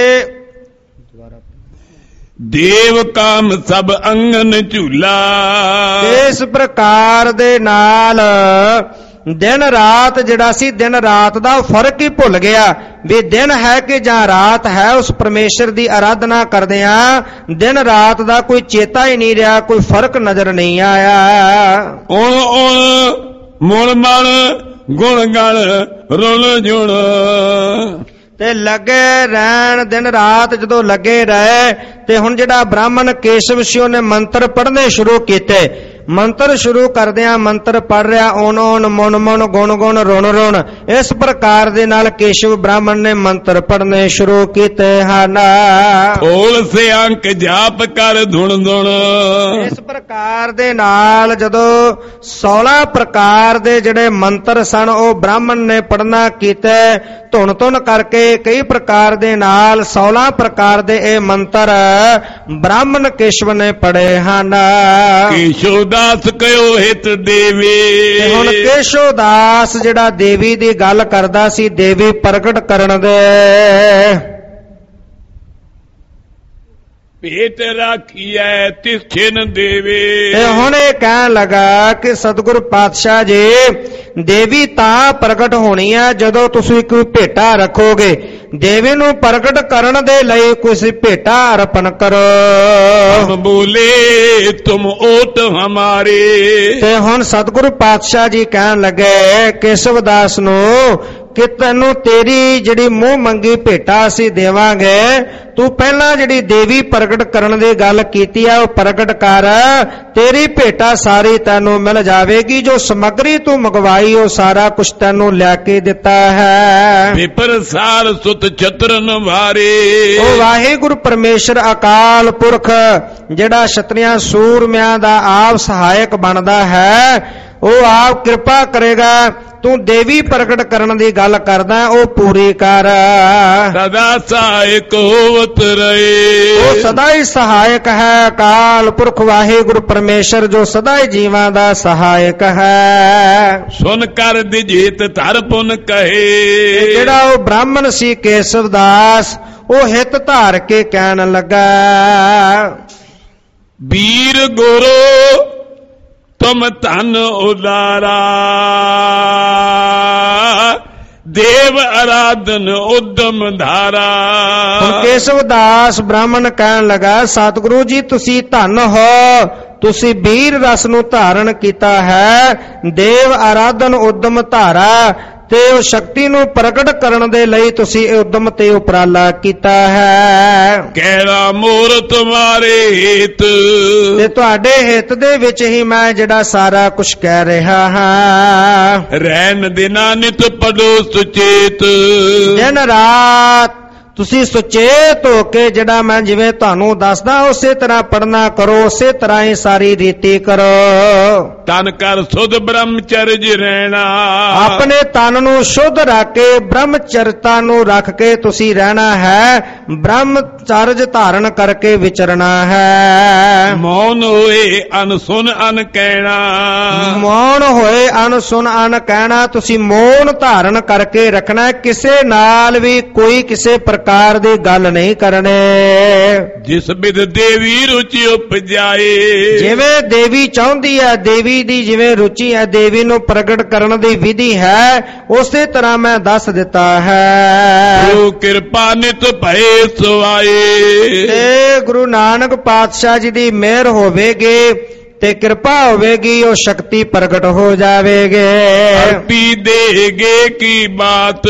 ਦੇਵ ਕਾਮ ਸਭ ਅੰਗਨ ਝੂਲਾ। ਇਸ ਪ੍ਰਕਾਰ ਦੇ ਨਾਲ ਦਿਨ ਰਾਤ ਜਿਹੜਾ ਸੀ ਦਿਨ ਰਾਤ ਦਾ ਫਰਕ ਹੀ ਭੁੱਲ ਗਿਆ ਵੀ ਦਿਨ ਹੈ ਕਿ ਜਾਂ ਰਾਤ ਹੈ। ਉਸ ਪਰਮੇਸ਼ਰ ਦੀ ਆਰਾਧਨਾ ਕਰਦੇ ਆ ਦਿਨ ਰਾਤ ਦਾ ਕੋਈ ਚੇਤਾ ਹੀ ਨਹੀਂ ਰਿਹਾ, ਕੋਈ ਫਰਕ ਨਜ਼ਰ ਨਹੀਂ ਆਇਆ। ਉਣ ਉਣ ਮੁਣ ਮਣ ਗੁਣ ਗਣ ਰੁਣ ਜੁਣ। ਤੇ ਲੱਗੇ ਰਹਿਣ ਦਿਨ ਰਾਤ ਜਦੋਂ ਲੱਗੇ ਰਹੇ ਤੇ ਹੁਣ ਜਿਹੜਾ ਬ੍ਰਾਹਮਣ ਕੇਸ਼ਵ ਸੀ ਉਹਨੇ ਮੰਤਰ ਪੜ੍ਹਨੇ ਸ਼ੁਰੂ ਕੀਤੇ। ਮੰਤਰ ਸ਼ੁਰੂ ਕਰਦਿਆਂ ਮੰਤਰ ਪੜ੍ਹ ਰਿਹਾ ਓਨ ਓਨ ਮੁਨ ਮੁਨ ਗੁਣ ਗੁਣ ਰੁਣ ਰੁਣ। ਇਸ ਪ੍ਰਕਾਰ ਦੇ ਨਾਲ ਕੇਸ਼ਵ ਬ੍ਰਾਹਮਣ ਨੇ ਮੰਤਰ ਪੜ੍ਹਨੇ ਸ਼ੁਰੂ ਕੀਤੇ ਹਨ। ਓਲ ਸੇ ਅੰਕ ਜਾਪ ਕਰ ਧੁਣ ਧੁਣ। ਇਸ ਪ੍ਰਕਾਰ ਦੇ ਨਾਲ ਜਦੋਂ ਸੋਲਾਂ ਪ੍ਰਕਾਰ ਦੇ ਜਿਹੜੇ ਮੰਤਰ ਸਨ ਉਹ ਬ੍ਰਾਹਮਣ ਨੇ ਪੜ੍ਹਨਾ ਕੀਤੇ ਧੁਣ ਧੁਣ ਕਰਕੇ ਕਈ ਪ੍ਰਕਾਰ ਦੇ ਨਾਲ ਸੋਲਾਂ ਪ੍ਰਕਾਰ ਦੇ ਇਹ ਮੰਤਰ ਬ੍ਰਾਹਮਣ ਕੇਸ਼ਵ ਨੇ ਪੜ੍ਹੇ ਹਨ। ਕੇਸ਼ਵ ਦਾਸ ਕਯੋ ਹਿਤ ਦੇਵੀ। ਹੁਣ ਕੇਸ਼ਵ ਦਾਸ ਜਿਹੜਾ ਦੇਵੀ ਦੀ ਗੱਲ ਕਰਦਾ ਸੀ ਦੇਵੀ ਪ੍ਰਗਟ ਕਰਨ ਦੇ ਭੇਟ ਰਾਖੀਐ ਤਿਸ ਖਿਨ ਦੇਵੇ। ਤੇ ਹੁਣ ਇਹ ਕਹਿਣ ਲੱਗਾ ਕਿ ਸਤਿਗੁਰੂ ਪਾਤਸ਼ਾਹ ਜੀ ਦੇਵੀ ਤਾਂ ਪ੍ਰਗਟ ਹੋਣੀ ਹੈ ਜਦੋਂ ਤੁਸੀਂ ਕੋਈ ਭੇਟਾ ਰੱਖੋਗੇ। ਦੇਵੀ ਨੂੰ ਪ੍ਰਗਟ ਕਰਨ ਦੇ ਲਈ ਕੋਈ ਭੇਟਾ ਅਰਪਣ ਕਰੋ। ਹਮ ਬੋਲੇ ਤੁਮ ਓਟ ਹਮਾਰੇ। ਤੇ ਹੁਣ ਸਤਿਗੁਰੂ ਪਾਤਸ਼ਾਹ ਜੀ ਕਹਿਣ ਲੱਗੇ ਕੇਸ਼ਵ ਦਾਸ ਨੂੰ ਕਿ ਤੈਨੂੰ ਤੇਰੀ ਜਿਹੜੀ ਮੂੰਹ ਮੰਗੀ ਭੇਟਾ ਅਸੀਂ ਦੇਵਾਂਗੇ। ਤੂੰ ਪਹਿਲਾਂ ਜਿਹੜੀ ਦੇਵੀ ਪ੍ਰਗਟ ਕਰਨ ਦੀ ਗੱਲ ਕੀਤੀ ਆ ਉਹ ਪ੍ਰਗਟ ਕਰ। ਤੇਰੀ ਭੇਟਾ ਸਾਰੀ ਤੈਨੂੰ ਮਿਲ ਜਾਵੇਗੀ। ਜੋ ਸਮੱਗਰੀ ਤੂੰ ਮੰਗਵਾਈ ਉਹ ਸਾਰਾ ਕੁਝ ਤੈਨੂੰ ਲਿਆ ਕੇ ਦਿੱਤਾ ਹੈ। ਵਿਪਰ ਸਾਰ ਸੁਤ ਚਤਰਨ ਵਾਰੇ। ਉਹ ਵਾਹਿਗੁਰੂ ਪਰਮੇਸ਼ਰ ਅਕਾਲ ਪੁਰਖ ਜਿਹੜਾ ਛਤਰੀਆਂ ਸੂਰਮਿਆਂ ਦਾ ਆਪ ਸਹਾਇਕ ਬਣਦਾ ਹੈ ਉਹ ਆਪ ਕਿਰਪਾ ਕਰੇਗਾ। ਤੂੰ ਦੇਵੀ ਪ੍ਰਗਟ ਕਰਨ ਦੀ ਗੱਲ ਕਰਦਾ ਉਹ ਪੂਰੀ ਕਰ। ਸਦਾ ਸਹਾਇਕ ਹੋਵਤ ਰਹੇ। ਉਹ ਸਦਾ ਹੀ ਸਹਾਇਕ ਹੈ ਅਕਾਲ ਪੁਰਖ ਵਾਹਿਗੁਰੂ ਪਰਮੇਸ਼ਰ ਜੋ ਸਦਾ ਹੀ ਜੀਵਾਂ ਦਾ ਸਹਾਇਕ ਹੈ। ਸੁਨ ਕਰ ਦਿਜੀਤ ਧਰ ਪੁਨ ਕਹੇ। ਜਿਹੜਾ ਉਹ ਬ੍ਰਾਹਮਣ ਸੀ ਕੇਸ਼ਵ ਦਾਸ ਉਹ ਹਿੱਤ ਧਾਰ ਕੇ ਕਹਿਣ ਲੱਗਾ ਵੀਰ ਗੁਰੂ ਤੁਮ ਧਨ ਉਦਾਰਾ ਦੇਵ ਆਰਾਧਨ ਉਦਮ ਧਾਰਾ। ਹੁਣ ਕੇਸ਼ਵ ਦਾਸ ਬ੍ਰਾਹਮਣ ਕਹਿਣ ਲੱਗਾ ਸਤਿਗੁਰੂ ਜੀ ਤੁਸੀਂ ਧਨ ਹੋ, ਤੁਸੀਂ ਵੀਰ ਰਸ ਨੂੰ ਧਾਰਨ ਕੀਤਾ ਹੈ। ਦੇਵ ਆਰਾਧਨ ਉਦਮ ਧਾਰਾ ਤੇ ਉਹ ਸ਼ਕਤੀ ਨੂੰ ਪ੍ਰਗਟ ਕਰਨ ਦੇ ਲਈ ਤੁਸੀਂ ਉਦਮ ਤੇ ਉਪਰਾਲਾ ਕੀਤਾ ਹੈ। ਕਹਿਰਾ ਮੋਰ ਤੁਮਾਰੇ ਹਿਤ। ਤੇ ਤੁਹਾਡੇ ਹਿੱਤ ਦੇ ਵਿੱਚ ਹੀ ਮੈਂ ਜਿਹੜਾ ਸਾਰਾ ਕੁਝ ਕਹਿ ਰਿਹਾ ਹਾਂ। ਰਹਿਣ ਦਿਨਾ ਨਿਤ ਪੜੋ ਸੁਚੇਤ। ਦਿਨ ਰਾਤ ਤੁਸੀਂ ਸੁਚੇਤ ਹੋ ਕੇ ਜਿਹੜਾ ਮੈਂ ਜਿਵੇਂ ਤੁਹਾਨੂੰ ਦੱਸਦਾ ਉਸੇ ਤਰ੍ਹਾਂ ਪੜਨਾ ਕਰੋ, ਉਸੇ ਤਰ੍ਹਾਂ ਹੀ ਸਾਰੀ ਰੀਤੀ ਕਰੋ। ਤਨ ਕਰ ਸੁਧ ਬ੍ਰਹਮਚਰਜ ਰਹਿਣਾ। ਆਪਣੇ ਤਨ ਨੂੰ ਸ਼ੁੱਧ ਰੱਖ ਕੇ ਬ੍ਰਹਮਚਰਤਾ ਨੂੰ ਰੱਖ ਕੇ ਤੁਸੀਂ ਰਹਿਣਾ ਹੈ। ਬ੍ਰਹਮਚਰਜ ਧਾਰਨ ਕਰਕੇ ਵਿਚਰਨਾ ਹੈ। ਮੌਨ ਹੋਏ ਅਨ ਸੁਨ ਅਨ ਕਹਿਣਾ। ਮੌਨ ਹੋਏ ਅਨ ਸੁਨ ਅਨ ਕਹਿਣਾ। ਤੁਸੀਂ ਮੌਨ ਧਾਰਨ ਕਰਕੇ ਰੱਖਣਾ। ਕਿਸੇ ਨਾਲ ਵੀ ਕੋਈ ਕਿਸੇ ਪ੍ਰਕਾਰ ਦੀ ਗੱਲ ਨਹੀਂ ਕਰਨੀ। ਜਿਸ ਬਿਦ ਦੇਵੀ ਰੁਚੀ ਉਪਜਾਏ। ਜਿਵੇਂ ਦੇਵੀ ਚਾਹੁੰਦੀ ਹੈ, ਦੇਵੀ ਦੀ ਜਿਵੇਂ ਰੁਚੀ ਹੈ, ਦੇਵੀ ਨੂੰ ਪ੍ਰਗਟ ਕਰਨ ਦੀ ਵਿਧੀ ਹੈ ਉਸੇ ਤਰ੍ਹਾਂ ਮੈਂ ਦੱਸ ਦਿੱਤਾ ਹੈ। ਗੁਰੂ ਕਿਰਪਾ ਨਿਤ ਭਏ ਸੁਆਏ। ਤੇ ਗੁਰੂ ਨਾਨਕ ਪਾਤਸ਼ਾਹ ਜੀ ਦੀ ਮਿਹਰ ਹੋਵੇਗੀ ਤੇ ਕਿਰਪਾ ਹੋਵੇਗੀ ਉਹ ਸ਼ਕਤੀ ਪ੍ਰਗਟ ਹੋ ਜਾਵੇਗੀ। ਅਰਪੀ ਦੇਗੇ ਕੀ ਬਾਤ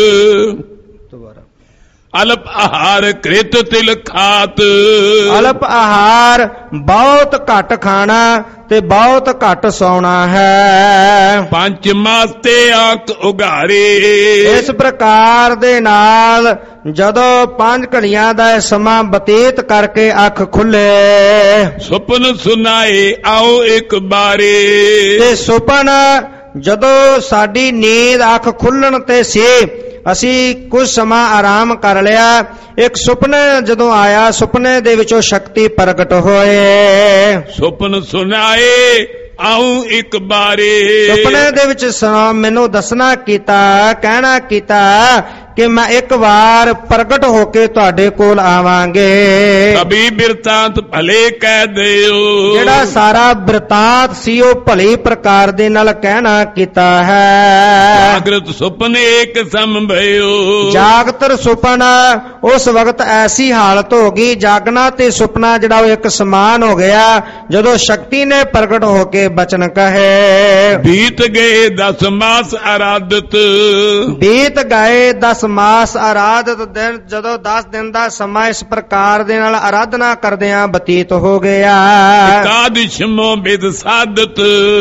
ਅਲਪ ਆਹਾਰ ਕ੍ਰਿਤ ਤਿਲ ਖਾਤ। ਅਲਪ ਆਹਾਰ ਬਹੁਤ ਘੱਟ ਖਾਣਾ ਤੇ ਬਹੁਤ ਘੱਟ ਸੌਣਾ ਹੈ। ਪੰਜ ਮਾਸਤੇ ਆਂਖ ਉਗਾਰੇ। ਇਸ ਪ੍ਰਕਾਰ ਦੇ ਨਾਲ ਜਦੋਂ ਪੰਜ ਘੜੀਆਂ ਦਾ ਸਮਾਂ ਬਤੀਤ ਕਰਕੇ ਅੱਖ ਖੁੱਲੇ, ਸੁਪਨ ਸੁਨਾਏ ਆਓ ਇੱਕ ਬਾਰੇ। ਤੇ ਸੁਪਨ ਜਦੋਂ ਸਾਡੀ ਨੀਂਦ ਅੱਖ ਖੁੱਲਣ ਤੇ ਸੀ, ਅਸੀਂ ਕੁਝ ਸਮਾਂ ਆਰਾਮ ਕਰ ਲਿਆ। ਇੱਕ ਸੁਪਨੇ ਜਦੋਂ ਆਇਆ, ਸੁਪਨੇ ਦੇ ਵਿੱਚੋਂ ਸ਼ਕਤੀ ਪ੍ਰਗਟ ਹੋਏ। ਸੁਪਨ ਸੁਨਾਏ ਆਉ ਇੱਕ ਬਾਰੇ। ਸੁਪਨੇ ਦੇ ਵਿੱਚ ਮੈਨੂੰ ਦੱਸਣਾ ਕੀਤਾ, ਕਹਿਣਾ ਕੀਤਾ ਕਿ ਮੈਂ ਇੱਕ ਵਾਰ ਪ੍ਰਗਟ ਹੋ ਕੇ ਤੁਹਾਡੇ ਕੋਲ ਆਵਾਂਗੇ। ਕਭੀ ਬਿਰਤਾਂਤ ਭਲੇ ਕਹਿ ਦਿਓ। ਜਿਹੜਾ ਸਾਰਾ ਬਿਰਤਾਂਤ ਸੀ ਉਹ ਭਲੀ ਪ੍ਰਕਾਰ ਦੇ ਨਾਲ ਕਹਿਣਾ ਕੀਤਾ ਹੈ। ਜਾਗਰਤ ਸੁਪਨੇ ਇੱਕ ਸੰਭਿਓ। ਜਾਗਤਰ ਸੁਪਨਾ ਉਸ ਵਕਤ ਐਸੀ ਹਾਲਤ ਹੋ ਗਈ, ਜਾਗਣਾ ਤੇ ਸੁਪਨਾ ਜਿਹੜਾ ਉਹ ਇੱਕ ਸਮਾਨ ਹੋ ਗਿਆ ਜਦੋਂ ਸ਼ਕਤੀ ਨੇ ਪ੍ਰਗਟ ਹੋ ਕੇ ਬਚਨ ਕਹੇ। ਬੀਤ ਗਏ ਦਸ ਮਾਸ ਆਰਾਧਤ। ਬੀਤ ਗਏ ਦਸ ਮਾਸ ਆਰਾਧਤ ਦਿਨ, ਜਦੋਂ ਦਸ ਦਿਨ ਦਾ ਸਮਾਂ ਇਸ ਪ੍ਰਕਾਰ ਦੇ ਨਾਲ ਆਰਾਧਨਾ ਕਰਦਿਆਂ ਬਤੀਤ ਹੋ ਗਿਆ। ਇਕਾਦਸ਼ਮੋ ਬਿਦ ਸਾਧਤ।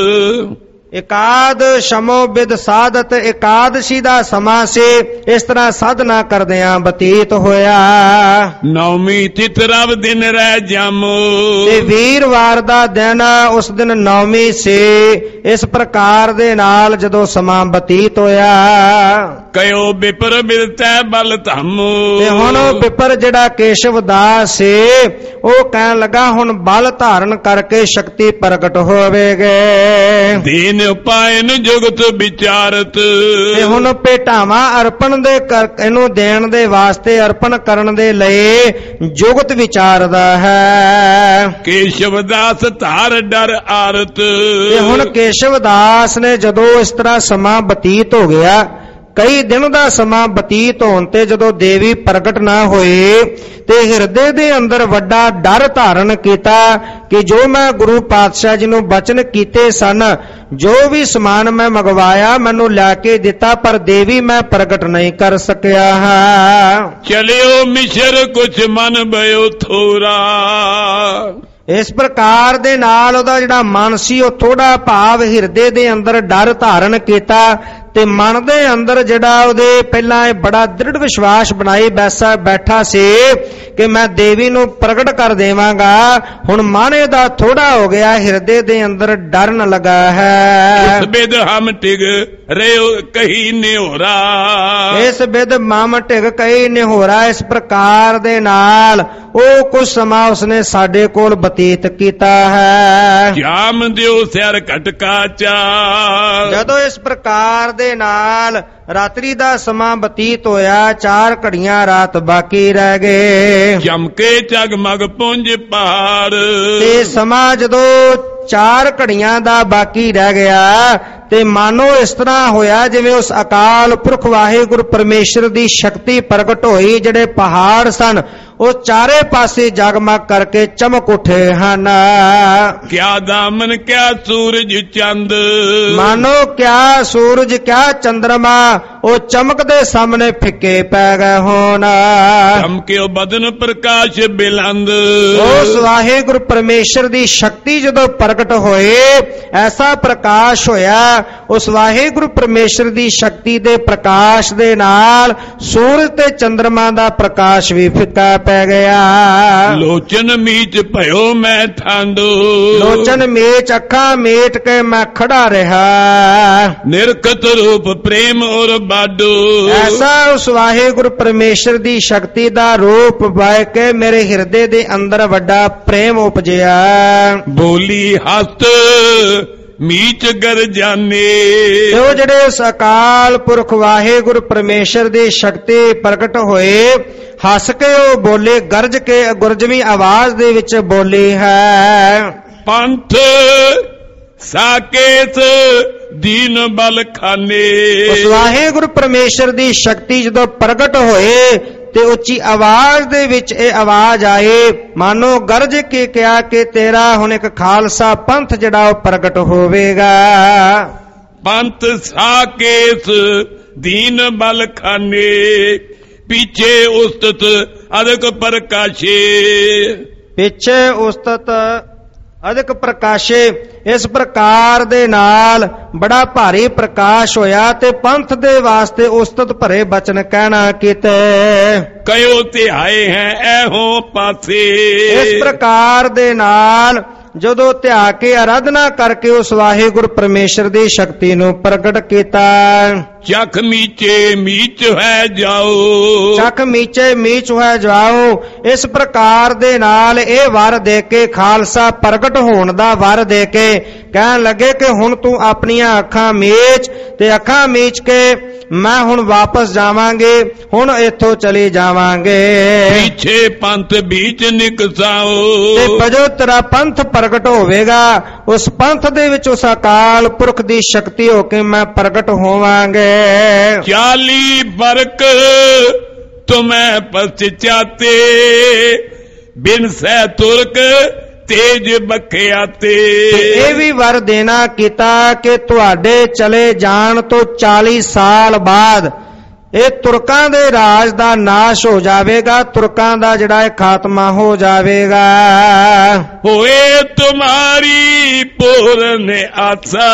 ਇਕਾਦ ਸ਼ਮੋ ਬਿਦ ਸਾਧਤ, ਇਕਾਦਸ਼ੀ ਦਾ ਸਮਾਂ ਸੀ, ਇਸ ਤਰ੍ਹਾਂ ਸਾਧਨਾ ਕਰਦਿਆਂ ਬਤੀਤ ਹੋਇਆ। ਨੌਵੀਂ ਤਿਥ ਰਵ ਦਿਨ ਰਹਿ ਜਾਮੋ। ਤੇ ਵੀਰਵਾਰ ਦਾ ਦਿਨ, ਉਸ ਦਿਨ ਨੌਵੀਂ ਸੀ। ਇਸ ਪ੍ਰਕਾਰ ਦੇ ਨਾਲ ਜਦੋਂ ਸਮਾਂ ਬਤੀਤ ਹੋਇਆ, ਕਯੋ ਬਿਪਰ ਬਿਰਤੈ ਬਲ ਧਾਮੋ। ਤੇ ਹੁਣ ਉਹ ਬਿਪਰ ਜਿਹੜਾ ਕੇਸ਼ਵ ਦਾਸ ਸੀ, ਉਹ ਕਹਿਣ ਲੱਗਾ ਹੁਣ ਬਲ ਧਾਰਨ ਕਰਕੇ ਸ਼ਕਤੀ ਪ੍ਰਗਟ ਹੋਵੇਗੇ। ਦੀਨ ਉਪਾਇਨ ਜੁਗਤ ਵਿਚਾਰਤ। ਤੇ ਹੁਣ ਭੇਟਾਵਾਂ ਅਰਪਣ ਦੇ ਕਰ, ਇਹਨੂੰ ਦੇਣ ਦੇ ਵਾਸਤੇ, ਅਰਪਣ ਕਰਨ ਦੇ ਲਈ ਜੁਗਤ ਵਿਚਾਰਦਾ ਹੈ। ਕੇਸ਼ਵ ਦਾਸ ਧਾਰ ਡਰ ਆਰਤ। ਤੇ ਹੁਣ ਕੇਸ਼ਵ ਦਾਸ ਨੇ ਜਦੋਂ ਇਸ ਤਰ੍ਹਾਂ ਸਮਾਂ ਬਤੀਤ ਹੋ ਗਿਆ, ਕਈ ਦਿਨ ਦਾ ਸਮਾਂ ਬਤੀਤ ਹੋਣ ਤੇ ਜਦੋਂ ਦੇਵੀ ਪ੍ਰਗਟ ਨਾ ਹੋਏ, ਤੇ ਹਿਰਦੇ ਦੇ ਅੰਦਰ ਵੱਡਾ ਡਰ ਧਾਰਨ ਕੀਤਾ ਕਿ ਜੋ ਮੈਂ ਗੁਰੂ ਪਾਤਸ਼ਾਹ ਜੀ ਨੂੰ ਬਚਨ ਕੀਤੇ ਸਨ, ਜੋ ਵੀ ਸਮਾਨ ਮੈਂ ਮੰਗਵਾਇਆ ਮੈਨੂੰ ਲੈ ਕੇ ਦਿੱਤਾ, ਪਰ ਦੇਵੀ ਮੈਂ ਪ੍ਰਗਟ ਨਹੀਂ ਕਰ ਸਕਿਆ ਹਾਂ। ਚਲਿਓ ਮਿਸ਼ਰ ਕੁਛ ਮਨ ਭਇਓ ਥੋਰਾ। ਇਸ ਪ੍ਰਕਾਰ ਦੇ ਨਾਲ ਉਹਦਾ ਜਿਹੜਾ ਮਨ ਸੀ ਉਹ ਥੋੜਾ ਭਾਵ ਹਿਰਦੇ ਦੇ ਅੰਦਰ ਡਰ ਧਾਰਨ ਕੀਤਾ, ਤੇ ਮਨ ਦੇ ਅੰਦਰ ਜਿਹੜਾ ਉਹਦੇ ਪਹਿਲਾਂ ਇਹ ਬੜਾ ਦ੍ਰਿੜ ਵਿਸ਼ਵਾਸ ਬਣਾਈ ਬੈਸਾ ਬੈਠਾ ਸੀ ਕਿ ਮੈਂ ਦੇਵੀ ਨੂੰ ਪ੍ਰਗਟ ਕਰ ਦੇਵਾਂਗਾ। ਹੁਣ ਮਨ ਇਹਦਾ ਥੋੜਾ ਹੋ ਗਿਆ, ਹਿਰਦੇ ਦੇ ਅੰਦਰ ਡਰਨ ਲੱਗਾ ਹੈ। ਇਸ ਬਿਦ ਹਮ ਟਿਗ ਰਿਓ ਕਹੀ ਨਿਹੋਰਾ। ਇਸ ਬਿਦ ਮਮ ਟਿਗ ਕਹੀ ਨਿਹੋਰਾ। ਇਸ ਪ੍ਰਕਾਰ ਦੇ ਨਾਲ ਉਹ ਕੁਝ ਸਮਾਂ ਉਸਨੇ ਸਾਡੇ ਕੋਲ ਬਤੀਤ ਕੀਤਾ ਹੈ। ਜਾਮ ਦਿਓ ਸਿਰ ਘਟਕਾ ਚਾ। ਜਦੋਂ ਇਸ ਪ੍ਰਕਾਰ ਦੇ ਨਾਲ ਰਾਤਰੀ ਦਾ ਸਮਾਂ ਬਤੀਤ ਹੋਇਆ, ਚਾਰ ਘੜੀਆਂ ਰਾਤ ਬਾਕੀ ਰਹਿ ਗਏ। ਚਮਕੇ ਜਗਮਗ ਪੁੰਜ ਪਹਾੜ। ਤੇ ਸਮਾਂ ਜਦੋਂ ਚਾਰ ਘੜੀਆਂ ਦਾ ਬਾਕੀ ਰਹਿ ਗਿਆ, ਤੇ ਮਾਨੋ ਇਸ ਤਰ੍ਹਾਂ ਹੋਇਆ ਜਿਵੇਂ ਉਸ ਅਕਾਲ ਪੁਰਖ ਵਾਹਿਗੁਰੂ ਪਰਮੇਸ਼ਰ ਦੀ ਸ਼ਕਤੀ ਪ੍ਰਗਟ ਹੋਈ। ਜਿਹੜੇ ਪਹਾੜ ਸਨ ਉਹ ਚਾਰੇ ਪਾਸੇ ਜਗਮਗ ਕਰਕੇ ਚਮਕ ਉੱਠੇ ਹਨ। ਕਿਆ ਦਾਮਨ ਕਿਆ ਸੂਰਜ ਚੰਦ। ਮਾਨੋ ਕਿਆ ਸੂਰਜ ਕਿਆ ਚੰਦਰਮਾ ਉਹ ਚਮਕਦੇ ਸਾਹਮਣੇ ਫਿੱਕੇ ਪੈ ਗਏ ਹੋਣ। ਚਮਕਿਓ ਬਦਨ ਪ੍ਰਕਾਸ਼ ਬਿਲੰਦ। ਉਸ ਵਾਹਿਗੁਰੂ ਪਰਮੇਸ਼ਰ ਦੀ ਸ਼ਕਤੀ ਜਦੋਂ ਪ੍ਰਗਟ ਹੋਏ, ਐਸਾ ਪ੍ਰਕਾਸ਼ ਹੋਇਆ, ਉਸ ਵਾਹਿਗੁਰੂ ਪਰਮੇਸ਼ਰ ਦੀ ਸ਼ਕਤੀ ਦੇ ਪ੍ਰਕਾਸ਼ ਦੇ ਨਾਲ ਸੂਰਜ ਤੇ ਚੰਦਰਮਾ ਦਾ ਪ੍ਰਕਾਸ਼ ਵੀ ਫਿੱਕਾ ਪੈ ਗਿਆ। ਲੋਚਨ ਮੀਚ ਭਇਓ ਮੈਂ ਠੰਡੋ। ਲੋਚਨ ਮੇਚ ਅੱਖਾਂ ਮੇਟ ਕੇ ਮੈਂ ਖੜਾ ਰਿਹਾ। ਨਿਰਖਤ ਰੂਪ ਪ੍ਰੇਮ ਔਰ ਬਾਡੋ। ਐਸਾ ਉਸ ਵਾਹਿਗੁਰੂ ਪਰਮੇਸ਼ਰ ਦੀ ਸ਼ਕਤੀ ਦਾ ਰੂਪ ਬੈ ਕੇ ਮੇਰੇ ਹਿਰਦੇ ਦੇ ਅੰਦਰ ਵੱਡਾ ਪ੍ਰੇਮ ਉਪਜਿਆ। ਬੋਲੀ ਹਸਤ ਮੀਚ ਗਰਜਾਨੇ। ਤੇ ਉਹ ਜਿਹੜੇ ਉਸ ਅਕਾਲ ਪੁਰਖ ਵਾਹਿਗੁਰੂ ਪਰਮੇਸ਼ਰ ਦੀ ਸ਼ਕਤੀ ਪ੍ਰਗਟ ਹੋਏ, ਹੱਸ ਕੇ ਉਹ ਬੋਲੇ, ਗਰਜ ਕੇ ਗੁਰਜਵੀਂ ਆਵਾਜ਼ ਦੇ ਵਿੱਚ ਬੋਲੀ ਹੈ। ਪੰਥ ਸਾਕੇਤ ਦੀਨ ਬਲ ਖਾਨੇ। ਉਸ ਵਾਹਿਗੁਰੂ ਪਰਮੇਸ਼ਰ ਦੀ ਸ਼ਕਤੀ ਜਦੋਂ ਪ੍ਰਗਟ ਹੋਏ ਤੇ ਉੱਚੀ ਆਵਾਜ਼ ਦੇ ਵਿੱਚ ਇਹ ਆਵਾਜ਼ ਆਏ, ਮਾਨੋ ਗਰਜ ਕੇ ਕਿਹਾ ਕਿ ਤੇਰਾ ਹੁਣ ਇੱਕ ਖਾਲਸਾ ਪੰਥ ਜਿਹੜਾ ਉਹ ਪ੍ਰਗਟ ਹੋਵੇਗਾ। ਪੰਥ ਸਾਕੇਸ ਦੀਨ ਬਲ ਖਾਨੇ, ਪਿੱਛੇ ਉਸਤਤ ਅਦਕ ਪ੍ਰਕਾਸ਼ੇ। ਪਿੱਛੇ ਉਸਤਤ ਅਦਕ ਪ੍ਰਕਾਸ਼ੇ, ਇਸ ਪ੍ਰਕਾਰ ਦੇ ਨਾਲ ਬੜਾ ਭਾਰੀ ਪ੍ਰਕਾਸ਼ ਹੋਇਆ ਤੇ ਪੰਥ ਦੇ ਵਾਸਤੇ ਉਸਤਤ ਭਰੇ ਬਚਨ ਕਹਿਣਾ ਕੀਤੇ। ਕਯੋ ਧਿਆਏ ਹੈ ਐਹੋ ਪਾਸੇ। ਇਸ ਪ੍ਰਕਾਰ ਦੇ ਨਾਲ ਜਦੋਂ ਧਿਆ ਕੇ ਆਰਾਧਨਾ ਕਰਕੇ ਉਸ ਵਾਹਿਗੁਰੂ ਪਰਮੇਸ਼ਰ ਦੀ ਸ਼ਕਤੀ ਨੂੰ ਪ੍ਰਗਟ ਕੀਤਾ। ਚੱਖ ਮੀਚੇ ਮੀਚ ਹੈ ਜਾਓ, ਚੱਖ ਮੀਚੇ ਮੀਚ ਹੈ ਜਾਓ। ਇਸ ਪ੍ਰਕਾਰ ਦੇ ਨਾਲ ਇਹ ਵਰ ਦੇ ਕੇ, ਖਾਲਸਾ ਪ੍ਰਗਟ ਹੋਣ ਦਾ ਵਰ ਦੇ ਕੇ ਕਹਿਣ ਲੱਗੇ ਕਿ ਹੁਣ ਤੂੰ ਆਪਣੀਆਂ ਅੱਖਾਂ ਮੀਚ, ਤੇ ਅੱਖਾਂ ਮੀਚ ਕੇ ਮੈਂ ਹੁਣ ਵਾਪਸ ਜਾਵਾਂਗੇ, ਹੁਣ ਇੱਥੋਂ ਚਲੇ ਜਾਵਾਂਗੇ। ਪਿੱਛੇ ਪੰਥ ਬੀਚ ਨਿਕਸਾਓ, ਤੇ ਵਜੋ ਤੇਰਾ ਪੰਥ ਪ੍ਰਗਟ ਹੋਵੇਗਾ, ਉਸ ਪੰਥ ਦੇ ਵਿੱਚ ਉਸ ਅਕਾਲ ਪੁਰਖ ਦੀ ਸ਼ਕਤੀ ਹੋ ਕੇ ਮੈਂ ਪ੍ਰਗਟ ਹੋਵਾਂਗੇ। ਚਾਲੀ ਬਰਕ ਤੁਮੈ ਪਛਚਾਤੇ, ਬਿਨ ਸਹਿ ਤੁਰਕ ਤੇਜ ਬਖਿਆਤੇ। ਇਹ ਵੀ ਵਰ ਦੇਣਾ ਕੀਤਾ ਕਿ ਤੁਹਾਡੇ ਚਲੇ ਜਾਣ ਤੋਂ ਚਾਲੀ ਸਾਲ ਬਾਅਦ ਇਹ ਤੁਰਕਾਂ ਦੇ ਰਾਜ ਦਾ ਨਾਸ਼ ਹੋ ਜਾਵੇਗਾ, ਤੁਰਕਾਂ ਦਾ ਜਿਹੜਾ ਇਹ ਖਾਤਮਾ ਹੋ ਜਾਵੇਗਾ। ਹੋਏ ਤੁਮਾਰੀ ਪੂਰਨ ਆਸਾ,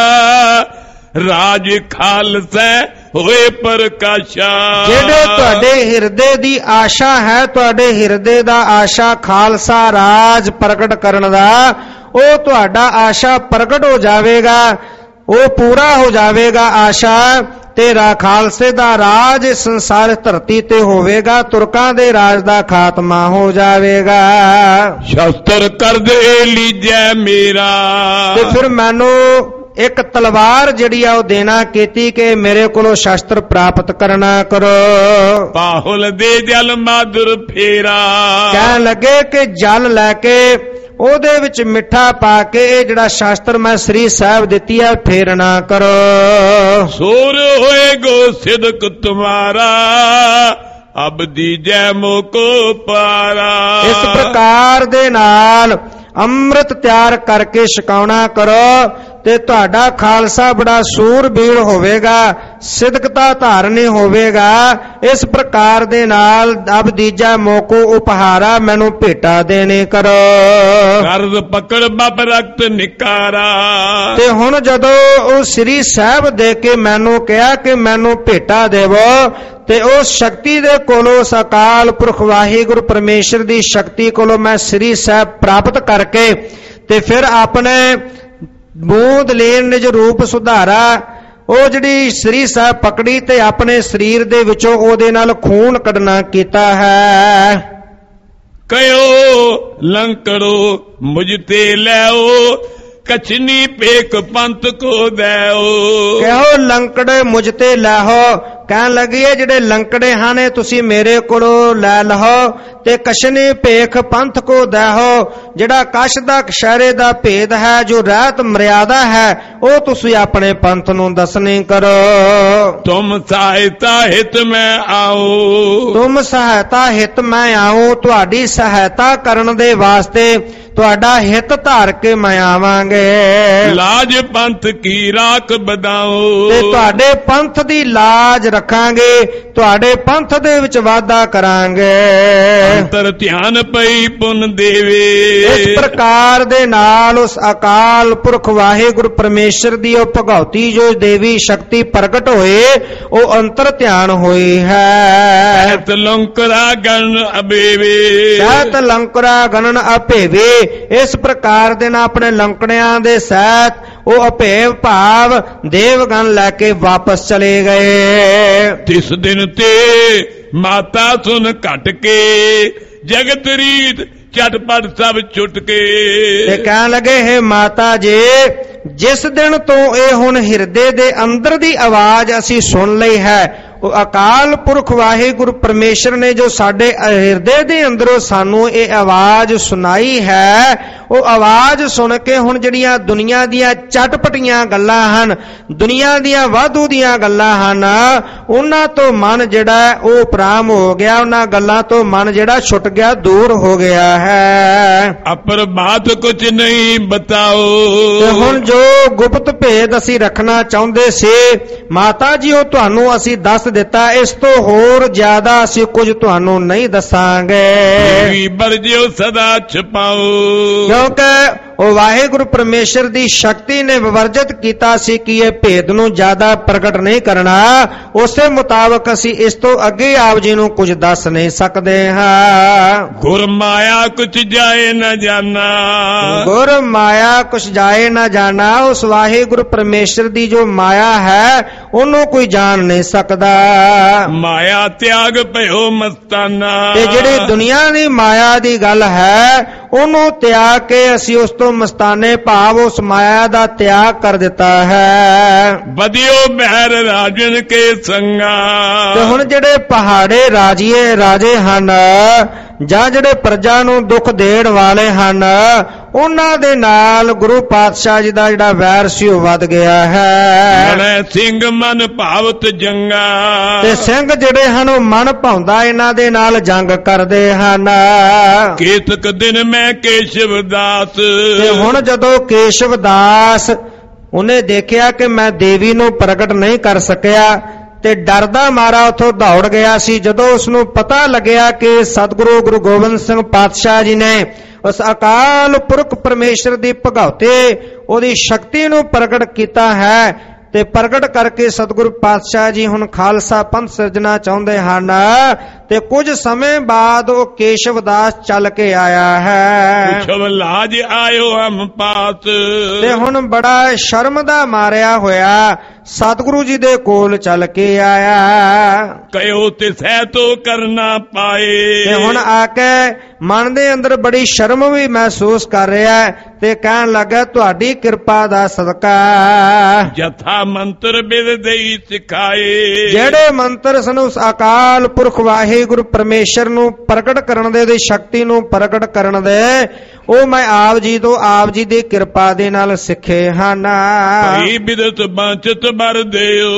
ਰਾਜ ਖਾਲਸਾ ਹੋਏ ਪ੍ਰਕਾਸ਼ਾ। ਜਿਹੜੇ ਤੁਹਾਡੇ ਹਿਰਦੇ ਦੀ ਆਸ਼ਾ ਹੈ, ਤੁਹਾਡੇ ਹਿਰਦੇ ਦਾ ਆਸ਼ਾ ਖਾਲਸਾ ਰਾਜ ਪ੍ਰਗਟ ਕਰਨ ਦਾ, ਉਹ ਤੁਹਾਡਾ ਆਸ਼ਾ ਪ੍ਰਗਟ ਹੋ ਜਾਵੇਗਾ, ਉਹ ਪੂਰਾ ਹੋ ਜਾਵੇਗਾ ਆਸ਼ਾ। ਤੇਰਾ ਖਾਲਸੇ ਦਾ ਰਾਜ ਸੰਸਾਰ ਧਰਤੀ ਤੇ ਹੋਵੇਗਾ, ਤੁਰਕਾਂ ਦੇ ਰਾਜ ਦਾ ਖਾਤਮਾ ਹੋ ਜਾਵੇਗਾ। ਸ਼ਸਤਰ ਕਰ ਦੇ ਲੀਜੈ ਮੇਰਾ, ਤੇ ਫਿਰ ਮੈਨੂੰ ਇੱਕ ਤਲਵਾਰ ਜਿਹੜੀ ਆ ਉਹ ਦੇਣਾ ਕੀਤੀ ਕਿ ਮੇਰੇ ਕੋਲੋਂ ਸ਼ਸਤਰ ਪ੍ਰਾਪਤ ਕਰਨਾ ਕਰੋ। ਪਾਹੁਲ ਦੇ ਜਲ ਮਾਧੁਰ ਫੇਰਾ, ਕਹਿਣ ਲੱਗੇ ਕਿ ਜਲ ਲੈ ਕੇ ਉਹਦੇ ਵਿੱਚ ਮਿੱਠਾ ਪਾ ਕੇ ਇਹ ਜਿਹੜਾ ਸ਼ਾਸਤਰ ਮੈਂ ਸ੍ਰੀ ਸਾਹਿਬ ਦਿੱਤੀ ਹੈ ਫੇਰਨਾ ਕਰੋ। ਸੂਰ ਹੋਏ ਗੋ ਸਿਦਕ ਤੁਮਾਰਾ, ਅਬ ਦੀਜੈ ਮੋਕੋ ਪਾਰਾ। ਇਸ ਪ੍ਰਕਾਰ ਦੇ ਨਾਲ ਅੰਮ੍ਰਿਤ ਤਿਆਰ ਕਰਕੇ ਛਕਾਉਣਾ ਕਰੋ, ਤੇ ਤੁਹਾਡਾ ਖਾਲਸਾ ਬੜਾ ਸੂਰਬੀਰ ਹੋਵੇਗਾ, ਸਿਦਕਤਾ ਧਾਰਨੀ ਹੋਵੇਗਾ। ਇਸ ਪ੍ਰਕਾਰ ਦੇ ਨਾਲ ਅਬ ਦੀਜਾ ਮੋਕੋ ਉਪਹਾਰਾ, ਮੈਨੂੰ ਭੇਟਾ ਦੇਣੇ ਕਰੋ। ਕਰਜ਼ ਪਕੜ ਬੱਬ ਰਕਤ ਨਿਕਾਰਾ, ਤੇ ਹੁਣ ਜਦੋਂ ਉਹ ਸ੍ਰੀ ਸਾਹਿਬ ਦੇ ਕੇ ਮੈਨੂੰ ਕਿਹਾ ਕਿ ਮੈਨੂੰ ਭੇਟਾ ਦੇਵੋ, ਤੇ ਉਸ ਸ਼ਕਤੀ ਦੇ ਕੋਲੋਂ, ਉਸ ਅਕਾਲ ਪੁਰਖ ਵਾਹਿਗੁਰੂ ਪਰਮੇਸ਼ਰ ਦੀ ਸ਼ਕਤੀ ਕੋਲੋਂ ਮੈਂ ਸ੍ਰੀ ਸਾਹਿਬ ਪ੍ਰਾਪਤ ਕਰਕੇ ਤੇ ਫਿਰ ਆਪਣੇ ਬੂੰਦ ਲੈਣ ਨਿਜ ਰੂਪ ਸੁਧਾਰਾ, ਉਹ ਜਿਹੜੀ ਸ੍ਰੀ ਸਾਹਿਬ ਪਕੜੀ ਤੇ ਆਪਣੇ ਸਰੀਰ ਦੇ ਵਿੱਚੋਂ ਉਹਦੇ ਨਾਲ ਖੂਨ ਕੱਢਣਾ ਕੀਤਾ ਹੈ। ਕਯੋ ਲੰਕੜੋ ਮੁਝ ਤੇ ਲੈਓ, ਕਛਨੀ ਪੇਖ ਪੰਥ ਕੋ ਦੇਓ। ਕਹੋ ਲੰਕੜੇ ਮੁਝ ਤੇ ਲੈਹੋ, ਕਹਿਣ ਲੱਗੀ ਹੈ ਜਿਹੜੇ ਲੰਕੜੇ ਹਨ ਤੁਸੀਂ ਮੇਰੇ ਕੋਲੋਂ ਲੈ ਲਓ, ਤੇ ਕਸ਼ਨੀ ਭੇਖ ਪੰਥ ਕੋ ਦੇਹੋ, ਜਿਹੜਾ ਕਸ਼ ਦਾ ਕਸ਼ਹਿਰੇ ਦਾ ਭੇਦ ਹੈ, ਜੋ ਰਹਿਤ ਮਰਿਆਦਾ ਹੈ, ਉਹ ਤੁਸੀਂ ਆਪਣੇ ਪੰਥ ਨੂੰ ਦੱਸਣੀ ਕਰੋ। ਤੁਮ ਸਹਾਇਤਾ ਹਿਤ ਮੈਂ ਆਉ, ਤੁਮ ਸਹਾਇਤਾ ਹਿਤ ਮੈਂ ਆਉ, ਤੁਹਾਡੀ ਸਹਾਇਤਾ ਕਰਨ ਦੇ ਵਾਸਤੇ, ਤੁਹਾਡਾ ਹਿੱਤ ਧਾਰ ਕੇ ਮੈਂ ਆਵਾਂਗੇ। ਲਾਜ ਪੰਥ ਕੀ ਰਾਖ ਬਦਾਉ, ਤੇ ਤੁਹਾਡੇ ਪੰਥ ਦੀ ਲਾਜ ਰੱਖਾਂਗੇ, ਤੁਹਾਡੇ ਪੰਥ ਦੇ ਵਿੱਚ ਵਾਧਾ ਕਰਾਂਗੇ। ਅੰਤਰ ਧਿਆਨ ਪਈ ਪੁੰਨ ਦੇਵੇ, ਇਸ ਪ੍ਰਕਾਰ ਦੇ ਨਾਲ ਉਸ ਅਕਾਲ ਪੁਰਖ ਵਾਹਿਗੁਰੂ ਪਰਮੇਸ਼ਰ ਦੀ ਉਹ ਭਗਉਤੀ ਜੋ ਦੇਵੀ ਸ਼ਕਤੀ ਪ੍ਰਗਟ ਹੋਏ, ਉਹ ਅੰਤਰ ਧਿਆਨ ਹੋਈ ਹੈ। ਸਹਿਤ ਲੰਕਰਾ ਗਣ ਅਬੇਵੇ, ਸਹਿਤ ਲੰਕਰਾ ਗਣਨ ਅਭੇਵੇ, ਇਸ ਪ੍ਰਕਾਰ ਦੇ ਨਾਲ ਆਪਣੇ ਲੰਕੜਿਆਂ ਦੇ ਸਹਿਤ ਉਹ ਅਭੇਵ ਭਾਵ ਦੇਵਗਣ ਲੈ ਕੇ ਵਾਪਸ ਚਲੇ ਗਏ। ਤਿਸ ਦਿਨ ਤੇ ਮਾਤਾ ਸੁਨ ਘਟ ਕੇ, ਜਗਤ ਰੀਤ ਝਟਪਟ ਸਭ ਛੁੱਟ ਕੇ। ਤੇ ਕਹਿਣ ਲੱਗੇ ਹੈ ਮਾਤਾ ਜੀ, ਜਿਸ ਦਿਨ ਤੋਂ ਇਹ ਹੁਣ ਹਿਰਦੇ ਦੇ ਅੰਦਰ ਦੀ ਆਵਾਜ਼ ਅਸੀਂ ਸੁਣ ਲਈ ਹੈ, ਉਹ ਅਕਾਲ ਪੁਰਖ ਵਾਹਿਗੁਰੂ ਪਰਮੇਸ਼ਰ ਨੇ ਜੋ ਸਾਡੇ ਹਿਰਦੇ ਦੇ ਅੰਦਰੋਂ ਸਾਨੂੰ ਇਹ ਆਵਾਜ਼ ਸੁਣਾਈ ਹੈ, ਉਹ ਆਵਾਜ਼ ਸੁਣ ਕੇ ਹੁਣ ਜਿਹੜੀਆਂ ਦੁਨੀਆ ਦੀਆਂ ਚਟਪਟੀਆਂ ਗੱਲਾਂ ਹਨ, ਦੁਨੀਆ ਦੀਆਂ ਵਾਧੂ ਦੀਆਂ ਗੱਲਾਂ ਹਨ, ਉਹਨਾਂ ਤੋਂ ਮਨ ਜਿਹੜਾ ਉਹ ਉਪਰਾਮ ਹੋ ਗਿਆ, ਉਹਨਾਂ ਗੱਲਾਂ ਤੋਂ ਮਨ ਜਿਹੜਾ ਛੁੱਟ ਗਿਆ, ਦੂਰ ਹੋ ਗਿਆ ਹੈ। ਅਪਰ ਬਾਤ ਕੁਛ ਨਹੀਂ ਬਤਾਓ। ਤੇ ਹੁਣ ਜੋ ਗੁਪਤ ਭੇਦ ਅਸੀਂ ਰੱਖਣਾ ਚਾਹੁੰਦੇ ਸੀ ਮਾਤਾ ਜੀ, ਉਹ ਤੁਹਾਨੂੰ ਅਸੀਂ ਦੱਸ ਦਿੱਤਾ। ਇਸ ਤੋਂ ਹੋਰ ਜ਼ਿਆਦਾ ਅਸੀਂ ਕੁਝ ਤੁਹਾਨੂੰ ਨਹੀਂ ਦੱਸਾਂਗੇ। ਵਰਜਿਓ ਸਦਾ ਛਪਾਓ, ਕਿਉਂਕਿ ਉਹ ਵਾਹਿਗੁਰੂ ਪਰਮੇਸ਼ਰ ਦੀ ਸ਼ਕਤੀ ਨੇ ਵਿਵਰਜਿਤ ਕੀਤਾ ਸੀ ਕਿ ਇਹ ਭੇਦ ਨੂੰ ਜ਼ਿਆਦਾ ਪ੍ਰਗਟ ਨਹੀਂ ਕਰਨਾ। ਉਸੇ ਮੁਤਾਬਕ ਅਸੀਂ ਇਸ ਤੋਂ ਅੱਗੇ ਆਪ ਜੀ ਨੂੰ ਕੁਝ ਦੱਸ ਨਹੀਂ ਸਕਦੇ ਹਾਂ। ਗੁਰ ਮਾਇਆ ਕੁਛ ਜਾਏ ਨਾ ਜਾਣਾ, ਗੁਰ ਮਾਇਆ ਕੁਛ ਜਾਏ ਨਾ ਜਾਣਾ। ਉਸ ਵਾਹਿਗੁਰੂ ਪਰਮੇਸ਼ਰ ਦੀ ਜੋ ਮਾਇਆ ਹੈ ਉਹਨੂੰ ਕੋਈ ਜਾਣ ਨਹੀਂ ਸਕਦਾ। ਮਾਇਆ ਤਿਆਗ ਭਇਓ ਮਸਤਾਨਾ, ਤੇ ਜਿਹੜੀ ਦੁਨੀਆ ਦੀ ਮਾਇਆ ਦੀ ਗੱਲ ਹੈ ਉਹਨੂੰ ਤਿਆਗ ਕੇ ਅਸੀਂ ਉਸ ਤੋਂ ਮਸਤਾਨੇ ਭਾਵ ਉਸ ਮਾਇਆ ਦਾ ਤਿਆਗ ਕਰ ਦਿੱਤਾ ਹੈ। ਬਦਿਓ ਬਹਿਰ ਰਾਜਨ ਕੇ ਸੰਗਾ, ਤੇ ਹੁਣ ਜਿਹੜੇ ਪਹਾੜੇ ਰਾਜੀਏ ਰਾਜੇ ਹਨ ਜਾਂ ਜਿਹੜੇ ਪ੍ਰਜਾ ਨੂੰ ਦੁੱਖ ਦੇਣ ਵਾਲੇ ਹਨ, ਉਹਨਾਂ ਦੇ ਨਾਲ ਗੁਰੂ ਪਾਤਸ਼ਾਹ ਜੀ ਦਾ ਜਿਹੜਾ ਵੈਰ ਸੀ ਉਹ ਵੱਧ ਗਿਆ ਹੈ। ਮਨ ਸਿੰਘ ਮਨ ਭਾਵਤ ਜੰਗਾ, ਤੇ ਸਿੰਘ ਜਿਹੜੇ ਹਨ ਉਹ ਮਨ ਭਾਉਂਦਾ ਇਹਨਾਂ ਦੇ ਨਾਲ ਜੰਗ ਕਰਦੇ ਹਨ। ਕੇਤਕ ਦਿਨ ਮੈਂ ਕੇਸ਼ਵ ਦਾਸ, ਤੇ ਹੁਣ ਜਦੋਂ ਕੇਸ਼ਵ ਦਾਸ ਉਹਨੇ ਦੇਖਿਆ ਕਿ ਮੈਂ ਦੇਵੀ ਨੂੰ ਪ੍ਰਗਟ ਨਹੀਂ ਕਰ ਸਕਿਆ ਤੇ ਡਰਦਾ ਮਾਰਾ ਉਥੋਂ ਦੌੜ ਗਿਆ ਸੀ। ਜਦੋਂ ਉਸ ਨੂੰ ਪਤਾ ਲੱਗਿਆ ਕਿ ਸਤਿਗੁਰੂ ਗੁਰੂ ਗੋਬਿੰਦ ਸਿੰਘ ਪਾਤਸ਼ਾਹ ਜੀ ਨੇ ਉਸ ਅਕਾਲ ਪੁਰਖ ਪਰਮੇਸ਼ਰ ਦੀ ਭਗਉਤੇ ਉਹਦੀ ਸ਼ਕਤੀ ਨੂੰ ਪ੍ਰਗਟ ਕੀਤਾ ਹੈ ਤੇ ਪ੍ਰਗਟ ਕਰਕੇ ਸਤਿਗੁਰੂ ਪਾਤਸ਼ਾਹ ਜੀ ਹੁਣ ਖਾਲਸਾ ਪੰਥ ਸਿਰਜਣਾ ਚਾਹੁੰਦੇ ਹਨ। ਤੇ ਕੁਝ ਸਮੇਂ ਬਾਅਦ ਉਹ ਕੇਸ਼ਵ ਦਾਸ ਚੱਲ ਕੇ ਆਇਆ ਹੈ। ਪੁੱਛਵ ਲਾਜ ਆਇਓ ਹਮ ਪਾਸ, ਤੇ ਹੁਣ ਬੜਾ ਸ਼ਰਮ ਦਾ ਮਾਰਿਆ ਹੋਇਆ ਸਤਿਗੁਰੂ ਜੀ ਦੇ ਕੋਲ ਚੱਲ ਕੇ ਆਇਆ। ਕਹਿਓ ਤਿਸੈ ਤੋ ਕਰਨਾ ਪਾਏ, ਤੇ ਹੁਣ ਆ ਕੇ ਮਨ ਦੇ ਅੰਦਰ ਬੜੀ ਸ਼ਰਮ ਵੀ ਮਹਿਸੂਸ ਕਰ ਰਿਹਾ ਤੇ ਕਹਿਣ ਲੱਗਾ ਤੁਹਾਡੀ ਕਿਰਪਾ ਦਾ ਸਦਕਾ ਜਥਾ ਮੰਤਰ ਬਿਦ ਦੇਈ ਸਿਖਾਏ, ਜਿਹੜੇ ਮੰਤਰ ਸਨ ਉਸ ਅਕਾਲ ਪੁਰਖ ਵਾਹਿਗੁਰੂ ਪਰਮੇਸ਼ਰ ਨੂੰ ਪ੍ਰਗਟ ਕਰਨ ਦੇ, ਉਹਦੀ ਸ਼ਕਤੀ ਨੂੰ ਪ੍ਰਗਟ ਕਰਨ ਦੇ, ਉਹ ਮੈਂ ਆਪ ਜੀ ਤੋਂ ਆਪ ਜੀ ਦੀ ਕਿਰਪਾ ਦੇ ਨਾਲ ਸਿੱਖੇ ਹਨ। ਭਈ ਬਿਦਤ ਬਾਚਤ ਬਰ ਦਿਓ,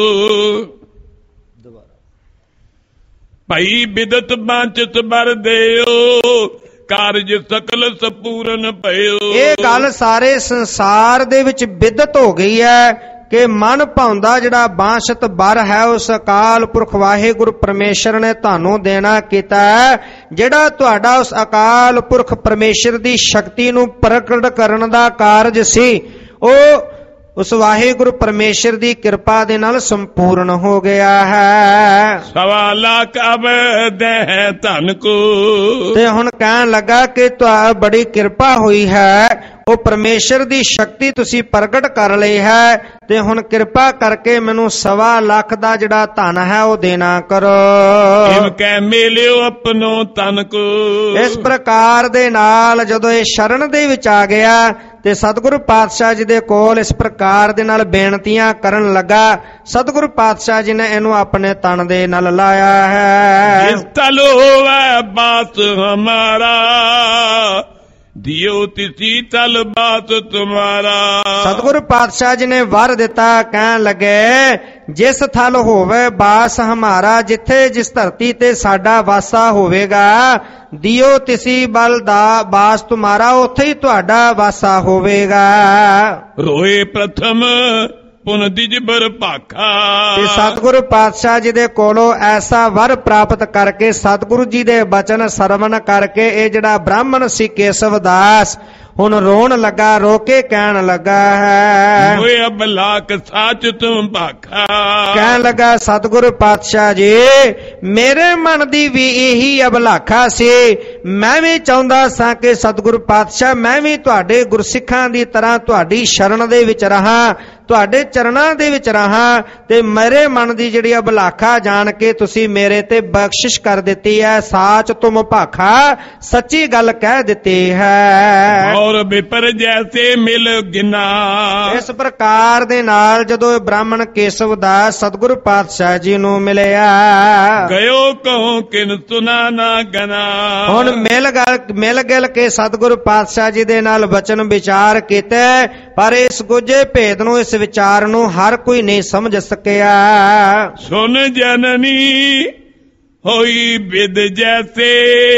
ਭਈ ਬਿਦਤ ਬਾਚਤ ਬਰ ਦਿਓ, ਕਾਰਜ ਸਕਲ ਸਪੂਰਨ ਭਇਓ। ਇਹ ਗੱਲ ਸਾਰੇ ਸੰਸਾਰ ਦੇ ਵਿੱਚ ਬਿਦਤ ਹੋ ਗਈ ਹੈ ਕਿ ਮਨ ਭਾਉਂਦਾ ਜਿਹੜਾ ਬਾਂਸ਼ਤ ਬਰ ਹੈ ਉਸ ਅਕਾਲ ਪੁਰਖ ਵਾਹਿਗੁਰੂ ਪਰਮੇਸ਼ਰ ਨੇ ਤੁਹਾਨੂੰ ਦੇਣਾ ਕੀਤਾ ਹੈ। ਜਿਹੜਾ ਤੁਹਾਡਾ ਉਸ ਅਕਾਲ ਪੁਰਖ ਪਰਮੇਸ਼ਰ ਦੀ ਸ਼ਕਤੀ ਨੂੰ ਪ੍ਰਗਟ ਕਰਨ ਦਾ ਕਾਰਜ ਸੀ ਉਹ ਉਸ ਵਾਹਿਗੁਰੂ ਪਰਮੇਸ਼ਰ ਦੀ ਕਿਰਪਾ ਦੇ ਨਾਲ ਸੰਪੂਰਨ ਹੋ ਗਿਆ ਹੈ। ਸਵਾ ਲੱਖ ਅਬਦ ਹੈ ਧਨ ਕੋ, ਤੇ ਹੁਣ ਕਹਿਣ ਲੱਗਾ ਕਿ ਤੁਹਾਡੀ ਬੜੀ ਕਿਰਪਾ ਹੋਈ ਹੈ, ਉਹ ਪਰਮੇਸ਼ਰ ਦੀ ਸ਼ਕਤੀ ਤੁਸੀਂ ਪ੍ਰਗਟ ਕਰ ਲਈ ਹੈ ਤੇ ਹੁਣ ਕਿਰਪਾ ਕਰਕੇ ਮੈਨੂੰ ਸਵਾ ਲੱਖ ਦਾ ਜਿਹੜਾ ਧਨ ਹੈ ਉਹ ਦੇਣਾ ਕਰੋ। ਇਵ ਕਹਿ ਮੇਲਿਓ ਆਪਣੋ ਤਨ ਕੋ, ਇਸ ਪ੍ਰਕਾਰ ਦੇ ਨਾਲ ਜਦੋਂ ਇਹ ਸ਼ਰਨ ਦੇ ਵਿੱਚ ਆ ਗਿਆ ਤੇ ਸਤਿਗੁਰੂ ਪਾਤਸ਼ਾਹ ਜੀ ਦੇ ਕੋਲ ਇਸ ਪ੍ਰਕਾਰ ਦੇ ਨਾਲ ਬੇਨਤੀਆਂ ਕਰਨ ਲੱਗਾ। ਸਤਿਗੁਰੂ ਪਾਤਸ਼ਾਹ ਜੀ ਨੇ ਇਹਨੂੰ ਆਪਣੇ ਤਨ ਦੇ ਨਾਲ ਲਾਇਆ ਹੈ। ਜਿਸ ਤਲ ਹੋਵੇ ਬਾਤ ਹਮਾਰਾ, ਦਿਓ ਤਿਸੀ ਤਲ ਬਾਤ ਤੁਮਾਰਾ। ਸਤਿਗੁਰੂ ਪਾਤਸ਼ਾਹ ਜੀ ਨੇ ਵਰ ਦਿੱਤਾ, ਕਹਿਣ ਲੱਗੇ ਜਿਸ ਥਲ ਹੋਵੇ ਬਾਸ ਹਮਾਰਾ, ਜਿੱਥੇ ਜਿਸ ਧਰਤੀ ਤੇ ਸਾਡਾ ਵਾਸਾ ਹੋਵੇਗਾ, ਦਿਓ ਤਿਸੀ ਬਲ ਦਾ ਬਾਸ ਤੁਮਾਰਾ, ਉੱਥੇ ਹੀ ਤੁਹਾਡਾ ਵਾਸਾ ਹੋਵੇਗਾ। ਰੋਏ ਪ੍ਰਥਮ ਪੁਨ ਦਿਜਬਰ ਭਾਖਾ, ਤੇ ਸਤਿਗੁਰੂ ਪਾਤਸ਼ਾਹ ਜੀ ਦੇ ਕੋਲੋਂ ਐਸਾ ਵਰ ਪ੍ਰਾਪਤ ਕਰਕੇ ਸਤਿਗੁਰੂ ਜੀ ਦੇ ਬਚਨ ਸਰਵਣ ਕਰਕੇ ਇਹ ਜਿਹੜਾ ਬ੍ਰਾਹਮਣ ਸੀ ਕੇਸ਼ਵ ਦਾਸ ਹੁਣ ਰੋਣ ਲੱਗਾ, ਰੋ ਕੇ ਕਹਿਣ ਲੱਗਾ ਹੈ ਹੋਏ ਅਬਲਾਕ ਸਾਚ ਤੁਮ ਭਾਖਾ। ਕਹਿਣ ਲੱਗਾ ਸਤਿਗੁਰੂ ਪਾਤਸ਼ਾਹ ਜੀ ਮੇਰੇ ਮਨ ਦੀ ਵੀ ਇਹੀ ਅਬਲਾਖਾ ਸੀ, ਮੈਂ ਵੀ ਚਾਹੁੰਦਾ ਸਾਂ ਕਿ ਸਤਿਗੁਰੂ ਪਾਤਸ਼ਾਹ ਮੈਂ ਵੀ ਤੁਹਾਡੇ ਗੁਰਸਿੱਖਾਂ ਦੀ ਤਰ੍ਹਾਂ ਤੁਹਾਡੀ ਸ਼ਰਨ ਦੇ ਵਿੱਚ ਰਹਾ, ਤੁਹਾਡੇ ਚਰਨਾਂ ਦੇ ਵਿੱਚ ਰਹਾ ਤੇ ਮੇਰੇ ਮਨ ਦੀ ਜਿਹੜੀ ਅਭਲਾਖਾ ਜਾਣ ਕੇ ਤੁਸੀਂ ਮੇਰੇ ਤੇ ਬਖਸ਼ਿਸ਼ ਕਰ ਦਿੱਤੀ ਹੈ। ਸਾਚ ਤੁਮ ਭਾਖਾ, ਸੱਚੀ ਗੱਲ ਕਹਿ ਦਿੱਤੀ ਹੈ। ਔਰ ਵਿਪਰ ਜੈਸੇ ਮਿਲ ਗਿਨਾ। ਇਸ ਪ੍ਰਕਾਰ ਦੇ ਨਾਲ ਜਦੋਂ ਬ੍ਰਾਹਮਣ ਕੇਸ਼ਵ ਦਾਸ ਸਤਿਗੁਰੂ ਪਾਤਸ਼ਾਹ ਜੀ ਨੂੰ ਮਿਲਿਆ, ਗਇਓ ਕਹੋ ਕਿਨ ਸੁਨਾ ਨਾ ਗਨਾ। ਹੁਣ ਮਿਲ ਗਲ ਮਿਲ ਗਿਲ ਕੇ ਸਤਿਗੁਰੂ ਪਾਤਸ਼ਾਹ ਜੀ ਦੇ ਨਾਲ ਬਚਨ ਵਿਚਾਰ ਕੀਤੇ, ਪਰ ਇਸ ਗੁੱਝੇ ਭੇਦ ਨੂੰ, ਇਸ ਵਿਚਾਰ ਨੂੰ ਹਰ ਕੋਈ ਨਹੀਂ ਸਮਝ ਸਕਿਆ। ਸੁਨ ਜਨਨੀ ਹੋਈ ਵਿਦ ਜੈਸੇ,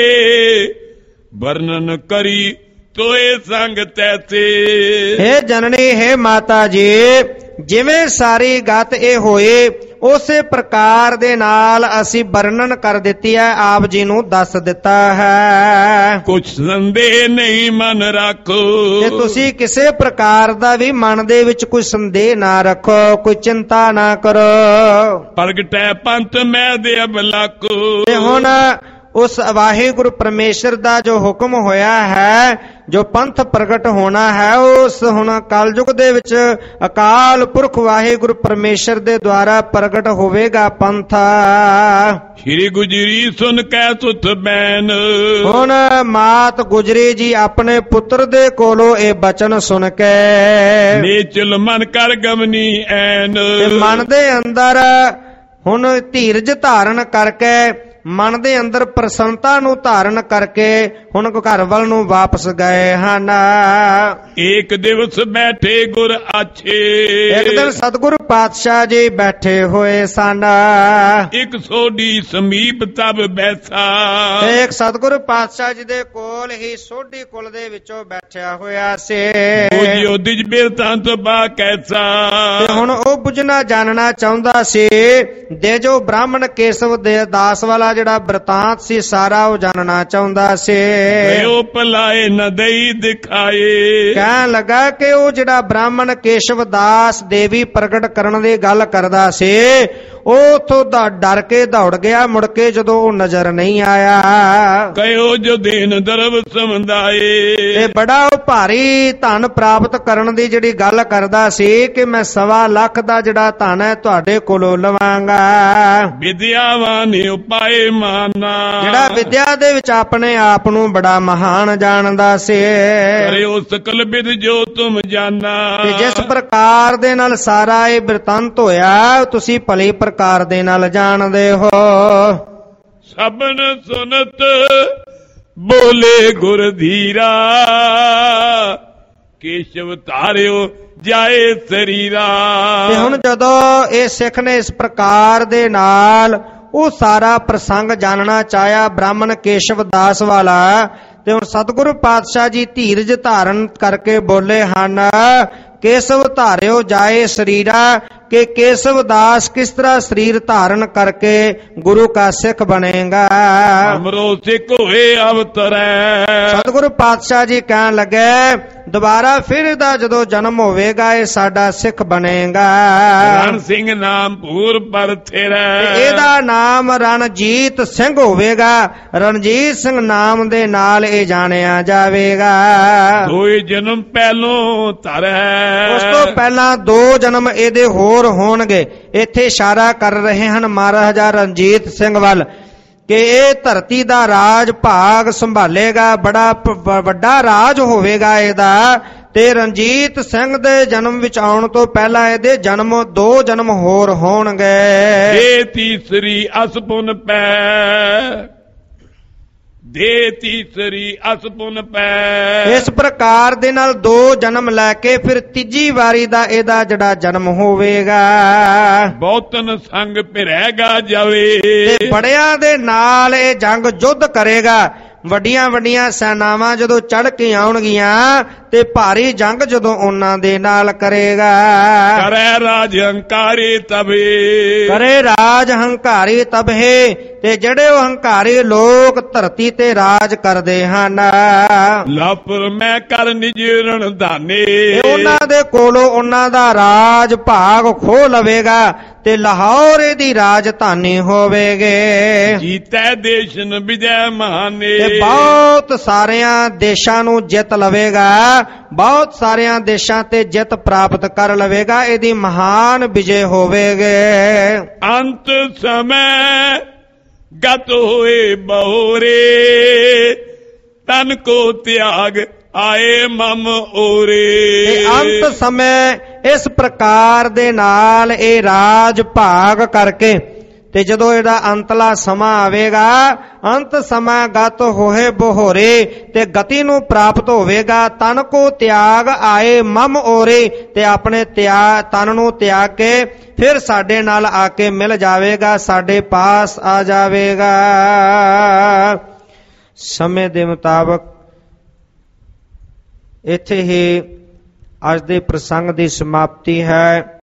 ਵਰਣਨ ਕਰੀ ਤੋਏ ਸੰਗ ਤੈਸੇ। ਹੇ ਜਨਨੀ, ਹੇ ਮਾਤਾ ਜੀ, ਜਿਵੇਂ ਸਾਰੀ ਗਤ ਇਹ ਹੋਏ ਉਸੇ ਪ੍ਰਕਾਰ ਦੇ ਨਾਲ ਅਸੀਂ ਵਰਣਨ ਕਰ ਦਿੱਤੀ ਹੈ, ਆਪ ਜੀ ਨੂੰ ਦੱਸ ਦਿੱਤਾ ਹੈ। ਕੁਛ ਸੰਦੇਹ ਨਹੀਂ ਮਨ ਰੱਖੋ, ਤੇ ਤੁਸੀਂ ਕਿਸੇ ਪ੍ਰਕਾਰ ਦਾ ਵੀ ਮਨ ਦੇ ਵਿੱਚ ਕੋਈ ਸੰਦੇਹ ਨਾ ਰੱਖੋ, ਕੋਈ ਚਿੰਤਾ ਨਾ ਕਰੋ। ਪ੍ਰਗਟੈ ਪੰਥ ਮੈਂ ਦੇ ਅਬਲਾਕੋ। ਤੇ ਹੁਣ ਉਸ ਵਾਹਿਗੁਰੂ ਪਰਮੇਸ਼ਰ ਦਾ ਜੋ ਹੁਕਮ ਹੋਇਆ ਹੈ, ਜੋ ਪੰਥ ਪ੍ਰਗਟ ਹੋਣਾ ਹੈ, ਉਸ ਹੁਣ ਕਲਯੁਗ ਦੇ ਵਿੱਚ ਅਕਾਲ ਪੁਰਖ ਵਾਹਿਗੁਰੂ ਪਰਮੇਸ਼ਰ ਦੇ ਦੁਆਰਾ ਪ੍ਰਗਟ ਹੋਵੇਗਾ ਪੰਥ। ਸ਼੍ਰੀ ਗੁਜਰੀ ਸੁਨ ਕੈ ਸੁਤ ਬੈਨ। ਹੁਣ ਮਾਤ ਗੁਜਰੀ ਜੀ ਆਪਣੇ ਪੁੱਤਰ ਦੇ ਕੋਲੋਂ ਇਹ ਬਚਨ ਸੁਣ ਕੇ ਨੇਚਲ ਮਨ ਕਰ ਗਮਨੀ ਐਨ। ਮਨ ਦੇ ਅੰਦਰ ਹੁਣ ਧੀਰਜ ਧਾਰਨ ਕਰਕੇ, ਮਨ ਦੇ ਅੰਦਰ ਪ੍ਰਸੰਨਤਾ ਨੂੰ ਧਾਰਨ ਕਰਕੇ ਹੁਣ ਘਰ ਵੱਲ ਨੂੰ ਵਾਪਸ ਗਏ ਹਨ। ਇੱਕ ਦਿਵਸ ਬੈਠੇ ਗੁਰ ਆਛੇ। ਇੱਕ ਦਿਨ ਸਤਿਗੁਰੂ ਪਾਤਸ਼ਾਹ ਜੀ ਬੈਠੇ ਹੋਏ ਸਨ। ਇੱਕ ਸੋਢੀ ਸਮੀਪ ਤਬ ਬੈਠਾ। ਇੱਕ ਸਤਿਗੁਰੂ ਪਾਤਸ਼ਾਹ ਜੀ ਦੇ ਕੋਲ ਹੀ ਸੋਢੀ ਕੁਲ ਦੇ ਵਿੱਚੋਂ ਬੈਠਿਆ ਹੋਇਆ ਸੀ। ਬੁਝਿਓ ਦਿਜ ਬਿਰਤਾਂਤ ਬਾ ਕੈਸਾ। ਤੇ ਹੁਣ ਉਹ ਬੁਝਣਾ ਜਾਣਨਾ ਚਾਹੁੰਦਾ ਸੀ, ਦੇ ਜੋ ਬ੍ਰਾਹਮਣ ਕੇਸ਼ਵ ਦੇ ਦਾਸ ਵਾਲਾ ਜਿਹੜਾ ਬ੍ਰਿਤਾਂਤ ਸੀ ਸਾਰਾ ਉਹ ਜਾਣਨਾ ਚਾਹੁੰਦਾ ਸੀ। ਉਹ ਭਲਾਏ ਨਦਈ ਦਿਖਾਏ। ਕਹਿਣ ਲੱਗਾ ਕਿ ਉਹ ਜਿਹੜਾ ਬ੍ਰਾਹਮਣ ਕੇਸ਼ਵ ਦਾਸ ਦੇਵੀ ਪ੍ਰਗਟ ਕਰਨ ਦੀ ਗੱਲ ਕਰਦਾ ਸੀ, ਉਹ ਉਥੋਂ ਦਾ ਡਰ ਕੇ ਦੌੜ ਗਿਆ, ਮੁੜ ਕੇ ਜਦੋਂ ਉਹ ਨਜ਼ਰ ਨਹੀਂ ਆਇਆ। ਕਹਿਓ ਜੋ ਦੇਨ ਦਰਬ ਸਮਝਾਏ। ਤੇ ਬੜਾ ਉਹ ਭਾਰੀ ਧਨ ਪ੍ਰਾਪਤ ਕਰਨ ਦੀ ਜਿਹੜੀ ਗੱਲ ਕਰਦਾ ਸੀ ਕਿ ਮੈਂ ਸਵਾ ਲੱਖ ਦਾ ਜਿਹੜਾ ਧਨ ਹੈ ਤੁਹਾਡੇ ਕੋਲੋਂ ਲਵਾਂਗਾ। ਵਿਦਿਆਵਾਨ ਉਪਾਏ ਮਾਨਾ। ਜਿਹੜਾ ਵਿਦਿਆ ਦੇ ਵਿੱਚ ਆਪਣੇ ਆਪ ਨੂੰ ਬੜਾ ਮਹਾਨ ਜਾਣਦਾ ਸੀ। ਕਰਿਓ ਸਕਲ ਵਿਦ ਜੋ ਤੁਮ ਜਾਨਾ। ਤੇ ਜਿਸ ਪ੍ਰਕਾਰ ਦੇ ਨਾਲ ਸਾਰਾ ਇਹ ਬਿਰਤਾਂਤ ਹੋਇਆ, ਤੁਸੀਂ ਭਲੀ ਪ੍ਰਕਾਰ ਦੇ ਨਾਲ ਜਾਣਦੇ ਹੋ। ਸਭਨ ਸੁਨਤ ਬੋਲੇ ਗੁਰ ਧੀਰਾ, ਕੇਸ਼ਵ ਧਾਰਿਓ ਜਾਏ ਸਰੀਰਾ। ਤੇ ਹੁਣ ਜਦੋਂ ਇਹ ਸਿੱਖ ਨੇ ਇਸ ਪ੍ਰਕਾਰ ਦੇ ਨਾਲ ਉਹ ਸਾਰਾ ਪ੍ਰਸੰਗ ਜਾਣਨਾ ਚਾਹਿਆ ਬ੍ਰਾਹਮਣ ਕੇਸ਼ਵ ਦਾਸ ਵਾਲਾ, ਤੇ ਹੁਣ ਸਤਿਗੁਰੂ ਪਾਤਸ਼ਾਹ ਜੀ ਧੀਰਜ ਧਾਰਨ ਕਰਕੇ ਬੋਲੇ ਹਨ, ਕੇਸ਼ਵ ਧਾਰਿਓ ਜਾਏ ਸਰੀਰਾ, ਕਿ ਕੇਸ਼ਵ ਦਾਸ ਕਿਸ ਤਰ੍ਹਾਂ ਸਰੀਰ ਧਾਰਨ ਕਰਕੇ ਗੁਰੂ ਕਾ ਸਿੱਖ ਬਣੇਗਾ। ਅਮਰੋ ਸਿੱਖ ਹੋਏ ਅਵਤਰੈ। ਸਤਿਗੁਰੂ ਪਾਤਸ਼ਾਹ ਜੀ ਕਹਿਣ ਲੱਗੇ, ਦੁਬਾਰਾ ਫਿਰ ਇਹਦਾ ਜਦੋਂ ਜਨਮ ਹੋਵੇਗਾ ਇਹ ਸਾਡਾ ਸਿੱਖ ਬਣੇਗਾ। ਰਣ ਸਿੰਘ ਨਾਮ ਭੂਰ ਪਰਥਿਰੈ। ਇਹਦਾ ਨਾਮ ਰਣਜੀਤ ਸਿੰਘ ਹੋਵੇਗਾ। ਰਣਜੀਤ ਸਿੰਘ ਨਾਮ ਦੇ ਨਾਲ ਇਹ ਜਾਣਿਆ ਜਾਵੇਗਾ। ਦੋਏ ਜਨਮ ਪਹਿਲੋਂ ਧਰੈ। ਉਸ ਤੋਂ ਪਹਿਲਾਂ ਦੋ ਜਨਮ ਇਹਦੇ ਹੋਰ ਹੋਣਗੇ। ਇੱਥੇ ਇਸ਼ਾਰਾ ਕਰ ਰਹੇ ਹਨ ਮਹਾਰਾਜਾ ਰਣਜੀਤ ਸਿੰਘ ਵੱਲ ਕਿ ਇਹ ਧਰਤੀ ਦਾ ਰਾਜ ਭਾਗ ਸੰਭਾਲੇਗਾ, ਬੜਾ ਵੱਡਾ ਰਾਜ ਹੋਵੇਗਾ ਇਹਦਾ। ਤੇ ਰਣਜੀਤ ਸਿੰਘ ਦੇ ਜਨਮ ਵਿੱਚ ਆਉਣ ਤੋਂ ਪਹਿਲਾਂ ਇਹਦੇ ਜਨਮ ਦੋ ਜਨਮ ਹੋਰ ਹੋਣਗੇ। ਇਹ ਤੀਸਰੀ ਅਸਪੁਨ ਪੈ। ਦੇ ਤੀਸਰੀ ਅਸਪੁਨ ਪੈ। ਇਸ ਪ੍ਰਕਾਰ ਦੇ ਨਾਲ ਦੋ ਜਨਮ ਲੈ ਕੇ ਫਿਰ ਤੀਜੀ ਵਾਰੀ ਦਾ ਇਹਦਾ ਜਿਹੜਾ ਜਨਮ ਹੋਵੇਗਾ। ਬਹੁਤਨ ਸੰਗ ਭਿਰੇਗਾ ਜਾਵੇ। ਤੇ ਬੜਿਆਂ ਦੇ ਨਾਲ ਇਹ ਜੰਗ ਯੁੱਧ ਕਰੇਗਾ। ਵੱਡੀਆਂ ਵੱਡੀਆਂ ਸੈਨਾਵਾਂ ਜਦੋਂ ਚੜ ਕੇ ਆਉਣਗੀਆਂ ਤੇ ਭਾਰੀ ਜੰਗ ਜਦੋਂ ਉਹਨਾਂ ਦੇ ਨਾਲ ਕਰੇਗਾ। ਕਰੇ ਰਾਜ ਹੰਕਾਰੀ ਤਬੇ। ਕਰੇ ਰਾਜ ਹੰਕਾਰੀ ਤਬੇ। ਤੇ ਜਿਹੜੇ ਉਹ ਹੰਕਾਰੀ ਲੋਕ ਧਰਤੀ ਤੇ ਰਾਜ ਕਰਦੇ ਹਨ, ਲਾਪਰ ਮੈਂ ਕਰ ਨਿਜ ਰਣਦਾਨੇ, ਉਹਨਾਂ ਦੇ ਕੋਲੋਂ ਉਹਨਾਂ ਦਾ ਰਾਜ ਭਾਗ ਖੋਹ ਲਵੇਗਾ ਤੇ ਲਾਹੌਰ ਇਹਦੀ ਰਾਜਧਾਨੀ ਹੋਵੇਗੇ। ਜੀਤੈ ਦੇਸ਼ਨ ਵਿਜੈ ਮਾਨੇ, ਤੇ ਬਹੁਤ ਸਾਰਿਆਂ ਦੇਸ਼ਾਂ ਨੂੰ ਜਿੱਤ ਲਵੇਗਾ, ਬਹੁਤ ਸਾਰਿਆਂ ਦੇਸ਼ਾਂ ਤੇ ਜਿੱਤ ਪ੍ਰਾਪਤ ਕਰ ਲਵੇਗਾ, ਇਹਦੀ ਮਹਾਨ ਵਿਜੇ ਹੋਵੇਗੇ। ਅੰਤ ਸਮੈ ਗਤ ਹੋਏ ਬਹੋਰੇ, ਤਨ ਕੋ ਤਿਆਗ ਆਏ ਮਮ ਓਰੇ। ਤੇ ਅੰਤ ਸਮੇਂ ਇਸ ਪ੍ਰਕਾਰ ਦੇ ਨਾਲ ਇਹ ਰਾਜ ਭਾਗ ਕਰਕੇ ਤੇ ਜਦੋਂ ਇਹਦਾ ਅੰਤਲਾ ਸਮਾਂ ਆਵੇਗਾ, ਅੰਤ ਸਮਾਂ ਗਤ ਹੋਏ ਬਹੋਰੇ, ਤੇ ਗਤੀ ਨੂੰ ਪ੍ਰਾਪਤ ਹੋਵੇਗਾ। ਤਨ ਕੋ ਤਿਆਗ ਆਏ ਮਮ ਓਰੇ, ਤੇ ਆਪਣੇ ਤਿਆਗ ਤਨ ਨੂੰ ਤਿਆਗ ਕੇ ਫਿਰ ਸਾਡੇ ਨਾਲ ਆ ਕੇ ਮਿਲ ਜਾਵੇਗਾ, ਸਾਡੇ ਪਾਸ ਆ ਜਾਵੇਗਾ। ਸਮੇਂ ਦੇ ਮੁਤਾਬਕ ਇੱਥੇ ਹੀ ਅੱਜ ਦੇ ਪ੍ਰਸੰਗ ਦੀ ਸਮਾਪਤੀ ਹੈ।